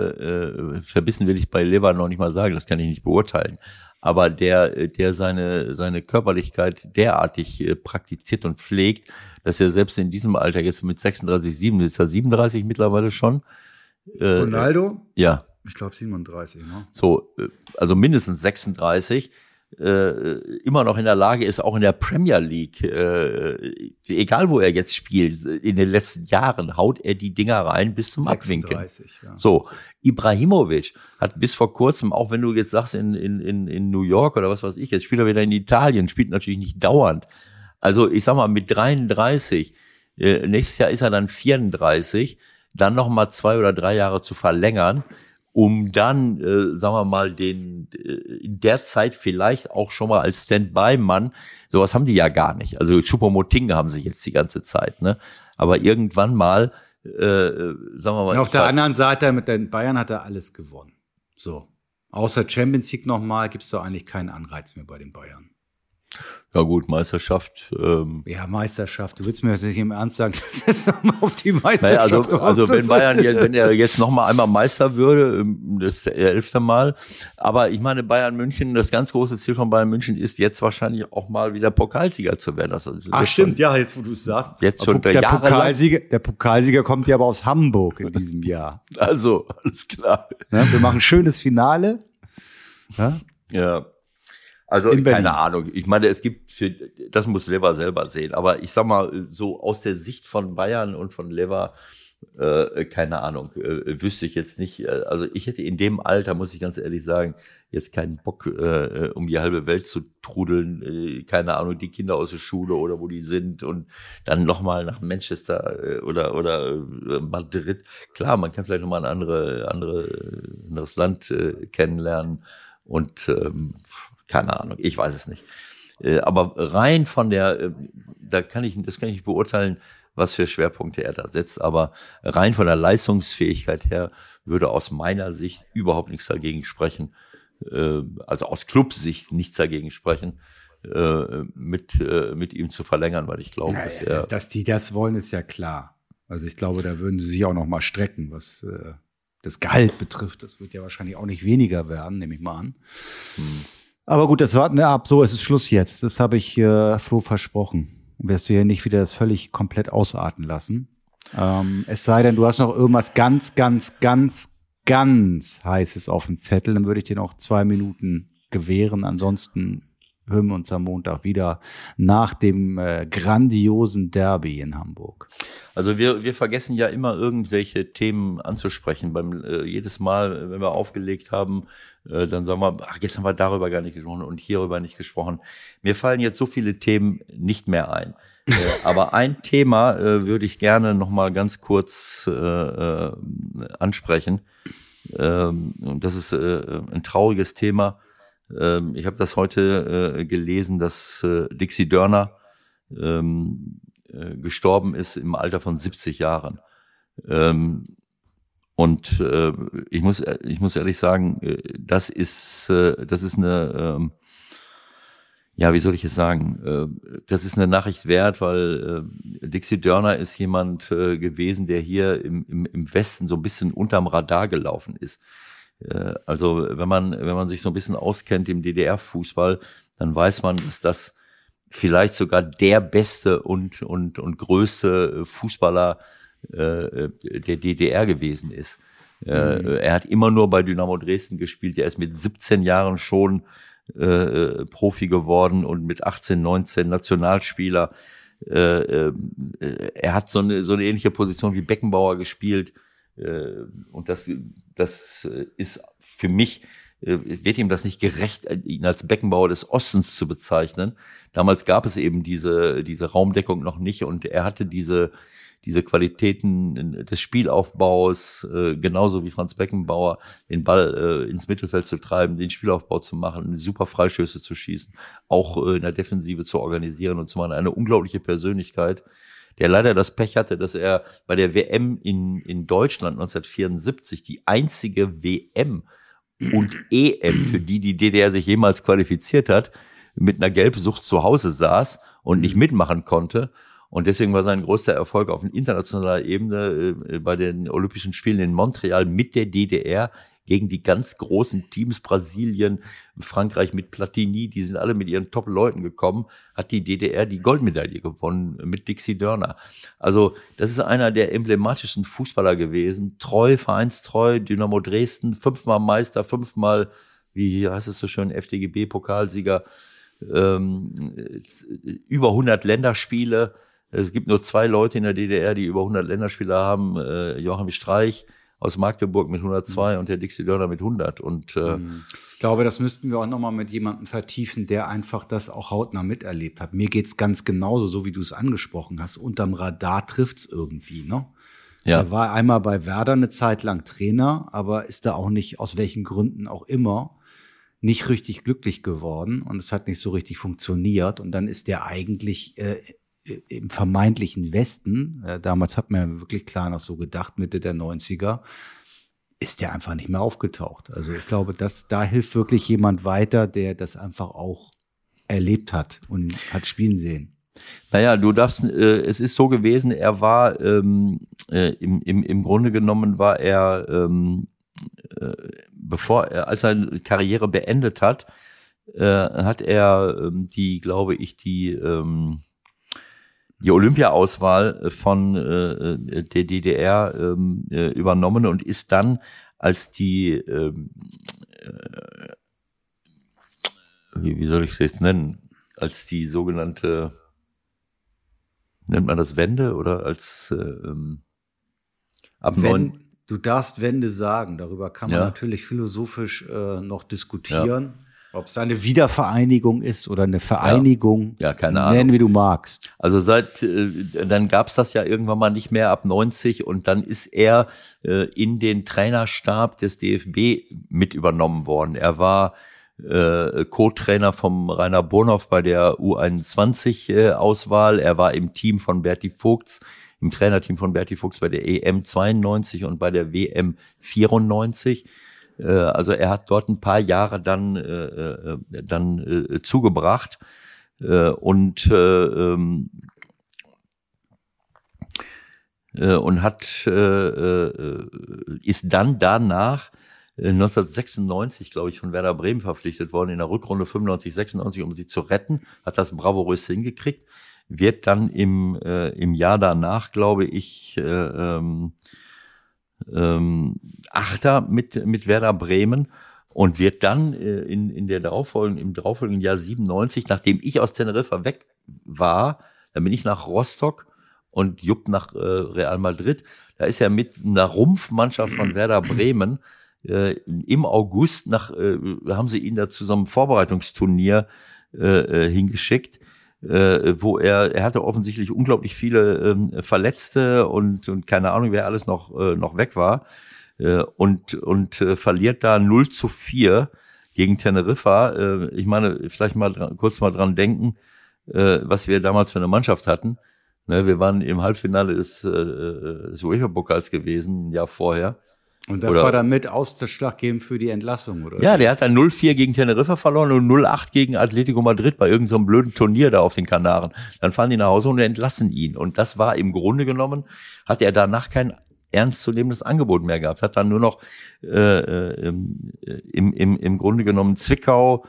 will ich bei Lever noch nicht mal sagen, das kann ich nicht beurteilen, aber der seine Körperlichkeit derartig praktiziert und pflegt, dass er selbst in diesem Alter jetzt mit 36, 37 mittlerweile schon. Ronaldo? Ja. Ich glaube 37, ne? So, also mindestens 36, immer noch in der Lage ist, auch in der Premier League, egal wo er jetzt spielt, in den letzten Jahren haut er die Dinger rein bis zum 36, Abwinken. Ja. So, Ibrahimovic hat bis vor kurzem, auch wenn du jetzt sagst in New York oder was weiß ich, jetzt spielt er wieder in Italien, spielt natürlich nicht dauernd. Also ich sag mal mit 33, nächstes Jahr ist er dann 34, dann noch mal 2 oder 3 Jahre zu verlängern, um dann, sagen wir mal, in der Zeit vielleicht auch schon mal als Standby-Mann, sowas haben die ja gar nicht. Also Choupo-Moting haben sie jetzt die ganze Zeit, ne? Aber irgendwann mal, sagen wir mal. Und auf der anderen Seite, mit den Bayern hat er alles gewonnen. So. Außer Champions League nochmal, gibt es doch eigentlich keinen Anreiz mehr bei den Bayern. Ja gut, Meisterschaft. Ja, Meisterschaft. Du willst mir jetzt nicht im Ernst sagen, dass jetzt nochmal auf die Meisterschaft. Naja, also wenn Bayern, wenn er jetzt nochmal einmal Meister würde, das 11. Mal. Aber ich meine, Bayern München, das ganz große Ziel von Bayern München ist jetzt wahrscheinlich auch mal wieder Pokalsieger zu werden. Das stimmt, ja, jetzt wo du es sagst. Jetzt schon der Pokalsieger kommt ja aber aus Hamburg in diesem Jahr. Also, alles klar. Ja, wir machen ein schönes Finale. Ja. Also keine Ahnung. Ich meine, das muss Lever selber sehen. Aber ich sag mal, so aus der Sicht von Bayern und von Lever, keine Ahnung, wüsste ich jetzt nicht. Also ich hätte in dem Alter, muss ich ganz ehrlich sagen, jetzt keinen Bock, um die halbe Welt zu trudeln. Keine Ahnung, die Kinder aus der Schule oder wo die sind und dann nochmal nach Manchester oder Madrid. Klar, man kann vielleicht nochmal ein anderes Land kennenlernen und keine Ahnung, ich weiß es nicht. Aber rein von das kann ich nicht beurteilen, was für Schwerpunkte er da setzt, aber rein von der Leistungsfähigkeit her würde aus meiner Sicht überhaupt nichts dagegen sprechen, also aus Clubsicht nichts dagegen sprechen, mit ihm zu verlängern, weil ich glaube, dass die das wollen, ist ja klar. Also ich glaube, da würden sie sich auch noch mal strecken, was das Gehalt betrifft. Das wird ja wahrscheinlich auch nicht weniger werden, nehme ich mal an. Aber gut, das warten wir ab. So, es ist Schluss jetzt. Das habe ich Flo versprochen. Wirst du ja nicht wieder das völlig komplett ausarten lassen. Es sei denn, du hast noch irgendwas ganz, ganz, ganz, ganz Heißes auf dem Zettel. Dann würde ich dir noch 2 Minuten gewähren. Ansonsten hören wir uns am Montag wieder nach dem grandiosen Derby in Hamburg. Also wir vergessen ja immer irgendwelche Themen anzusprechen. Jedes Mal, wenn wir aufgelegt haben, dann sagen wir, gestern haben wir darüber gar nicht gesprochen und hierüber nicht gesprochen. Mir fallen jetzt so viele Themen nicht mehr ein. Aber ein Thema würde ich gerne noch mal ganz kurz ansprechen. Und das ist ein trauriges Thema. Ich habe das heute gelesen, dass Dixie Dörner gestorben ist im Alter von 70 Jahren. Und ich muss ehrlich sagen, das ist eine, wie soll ich es sagen? Das ist eine Nachricht wert, weil Dixie Dörner ist jemand gewesen, der hier im Westen so ein bisschen unterm Radar gelaufen ist. Also wenn man sich so ein bisschen auskennt im DDR-Fußball, dann weiß man, dass das vielleicht sogar der beste und größte Fußballer der DDR gewesen ist. Er hat immer nur bei Dynamo Dresden gespielt. Er ist mit 17 Jahren schon Profi geworden und mit 18, 19 Nationalspieler. Er hat so eine ähnliche Position wie Beckenbauer gespielt. Und das ist für mich wird ihm das nicht gerecht, ihn als Beckenbauer des Ostens zu bezeichnen. Damals gab es eben diese Raumdeckung noch nicht und er hatte diese Qualitäten des Spielaufbaus, genauso wie Franz Beckenbauer, den Ball ins Mittelfeld zu treiben, den Spielaufbau zu machen, super Freischüsse zu schießen, auch in der Defensive zu organisieren und zu machen. Eine unglaubliche Persönlichkeit, der leider das Pech hatte, dass er bei der WM in Deutschland 1974, die einzige WM und EM, für die DDR sich jemals qualifiziert hat, mit einer Gelbsucht zu Hause saß und nicht mitmachen konnte. Und deswegen war sein größter Erfolg auf internationaler Ebene bei den Olympischen Spielen in Montreal mit der DDR gegen die ganz großen Teams, Brasilien, Frankreich mit Platini, die sind alle mit ihren Top-Leuten gekommen, hat die DDR die Goldmedaille gewonnen mit Dixie Dörner. Also das ist einer der emblematischsten Fußballer gewesen, treu, vereinstreu, Dynamo Dresden, 5-mal Meister, 5-mal, wie heißt es so schön, FDGB-Pokalsieger, über 100 Länderspiele. Es gibt nur 2 Leute in der DDR, die über 100 Länderspiele haben, Joachim Streich aus Magdeburg mit 102 und der Dixie Dörner mit 100. Und ich glaube, das müssten wir auch nochmal mit jemandem vertiefen, der einfach das auch hautnah miterlebt hat. Mir geht's ganz genauso, so wie du es angesprochen hast. Unterm Radar trifft's irgendwie, ne? Ja. Er war einmal bei Werder eine Zeit lang Trainer, aber ist da auch nicht, aus welchen Gründen auch immer, nicht richtig glücklich geworden und es hat nicht so richtig funktioniert. Und dann ist der eigentlich im vermeintlichen Westen, damals hat man ja wirklich klar noch so gedacht, Mitte der 90er, ist der einfach nicht mehr aufgetaucht. Also ich glaube, da hilft wirklich jemand weiter, der das einfach auch erlebt hat und hat spielen sehen. Naja, es ist so gewesen, er war, im Grunde genommen war er, als er seine Karriere beendet hat, hat er die Olympia-Auswahl von der DDR übernommen und ist dann, als die, wie soll ich es jetzt nennen, als die sogenannte, nennt man das Wende oder als Du darfst Wende sagen, darüber kann man natürlich philosophisch noch diskutieren. Ja. Ob es eine Wiedervereinigung ist oder eine Vereinigung, keine Ahnung. Nenn wie du magst. Also dann gab's das ja irgendwann mal nicht mehr ab 90 und dann ist er in den Trainerstab des DFB mit übernommen worden. Er war Co-Trainer vom Rainer Bonhoff bei der U21-Auswahl. Er war im Team von Berti Vogts, im Trainerteam von Berti Vogts bei der EM 92 und bei der WM 94. Also er hat dort ein paar Jahre dann zugebracht und ist dann danach 1996, glaube ich, von Werder Bremen verpflichtet worden in der Rückrunde 95, 96, um sie zu retten, hat das bravourös hingekriegt, wird dann im Jahr danach, glaube ich, Achter mit Werder Bremen und wird dann im darauffolgenden Jahr 97, nachdem ich aus Teneriffa weg war, dann bin ich nach Rostock und Jupp nach Real Madrid. Da ist er mit einer Rumpfmannschaft von Werder Bremen im August haben sie ihn da zu so einem Vorbereitungsturnier hingeschickt, wo er hatte offensichtlich unglaublich viele Verletzte und keine Ahnung, wer alles noch weg war und verliert da 0-4 gegen Teneriffa. Ich meine, vielleicht mal kurz dran denken, was wir damals für eine Mannschaft hatten. Ne, wir waren im Halbfinale des UEFA-Pokals gewesen, ein Jahr vorher. Und das war dann mit ausschlaggebend für die Entlassung, oder? Ja, der hat dann 0-4 gegen Teneriffa verloren und 0-8 gegen Atletico Madrid bei irgendeinem so blöden Turnier da auf den Kanaren. Dann fahren die nach Hause und entlassen ihn. Und das war im Grunde genommen, hat er danach kein ernstzunehmendes Angebot mehr gehabt. Hat dann nur noch im Grunde genommen Zwickau,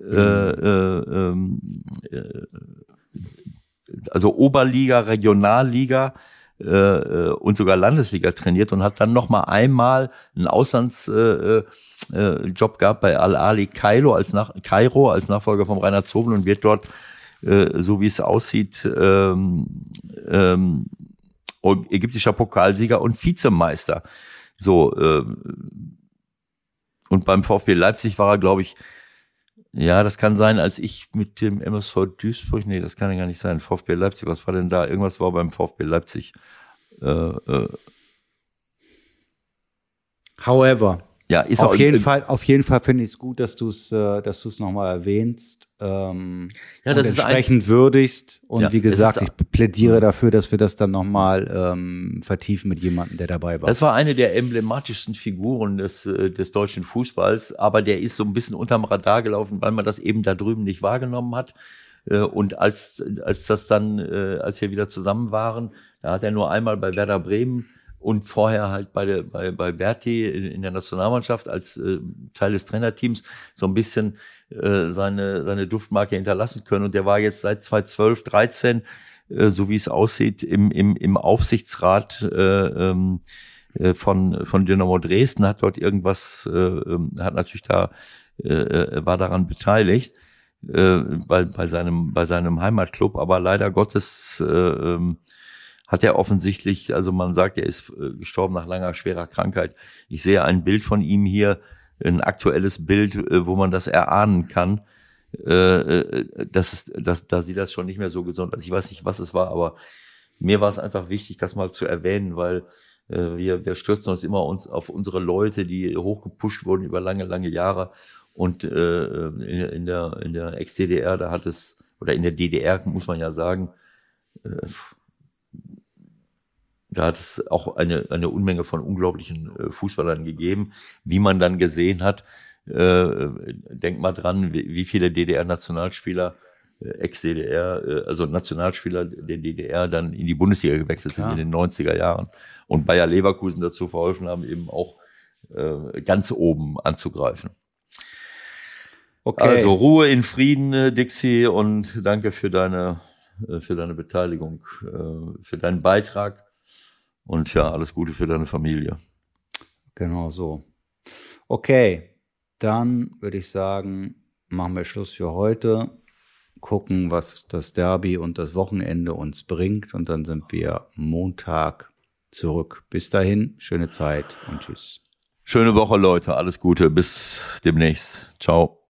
also Oberliga, Regionalliga, und sogar Landesliga trainiert und hat dann noch mal einmal einen Auslandsjob gehabt bei Al-Ahli Kairo als Nachfolger von Rainer Zobel und wird dort, so wie es aussieht, ägyptischer Pokalsieger und Vizemeister. So, Und beim VfB Leipzig war er, glaube ich, ja, das kann sein, als ich mit dem MSV Duisburg, nee, das kann ja gar nicht sein. VfB Leipzig, was war denn da? Irgendwas war beim VfB Leipzig. However, ja, ist auf auch, jeden Fall finde ich es gut, dass du es nochmal erwähnst. das ist entsprechend würdigst. Und Ja, wie gesagt, es ist- ich plädiere dafür, dass wir das dann nochmal vertiefen mit jemandem, der dabei war. Das war eine der emblematischsten Figuren des deutschen Fußballs, aber der ist so ein bisschen unterm Radar gelaufen, weil man das eben da drüben nicht wahrgenommen hat. Und als wir wieder zusammen waren, da hat er nur einmal bei Werder Bremen und vorher halt bei Berti in der Nationalmannschaft als Teil des Trainerteams so ein bisschen seine Duftmarke hinterlassen können. Und der war jetzt seit 2012, 13, so wie es aussieht, im Aufsichtsrat von Dynamo Dresden, hat dort irgendwas, hat natürlich war daran beteiligt, bei seinem Heimatclub, aber leider Gottes hat er offensichtlich, also man sagt, er ist gestorben nach langer, schwerer Krankheit. Ich sehe ein Bild von ihm hier, ein aktuelles Bild, wo man das erahnen kann. Da sieht das schon nicht mehr so gesund aus. Ich weiß nicht, was es war, aber mir war es einfach wichtig, das mal zu erwähnen, weil wir stürzen uns immer auf unsere Leute, die hochgepusht wurden über lange, lange Jahre. Und in der Ex-DDR, oder in der DDR, muss man ja sagen, da hat es auch eine Unmenge von unglaublichen Fußballern gegeben, wie man dann gesehen hat. Denk mal dran, wie viele DDR-Nationalspieler, Ex-DDR, also Nationalspieler der DDR dann in die Bundesliga gewechselt sind in den 90er Jahren und Bayer Leverkusen dazu verholfen haben, eben auch ganz oben anzugreifen. Okay. Also Ruhe in Frieden, Dixie, und danke für deine Beteiligung, für deinen Beitrag. Und ja, alles Gute für deine Familie. Genau so. Okay, dann würde ich sagen, machen wir Schluss für heute. Gucken, was das Derby und das Wochenende uns bringt. Und dann sind wir Montag zurück. Bis dahin, schöne Zeit und tschüss. Schöne Woche, Leute. Alles Gute. Bis demnächst. Ciao.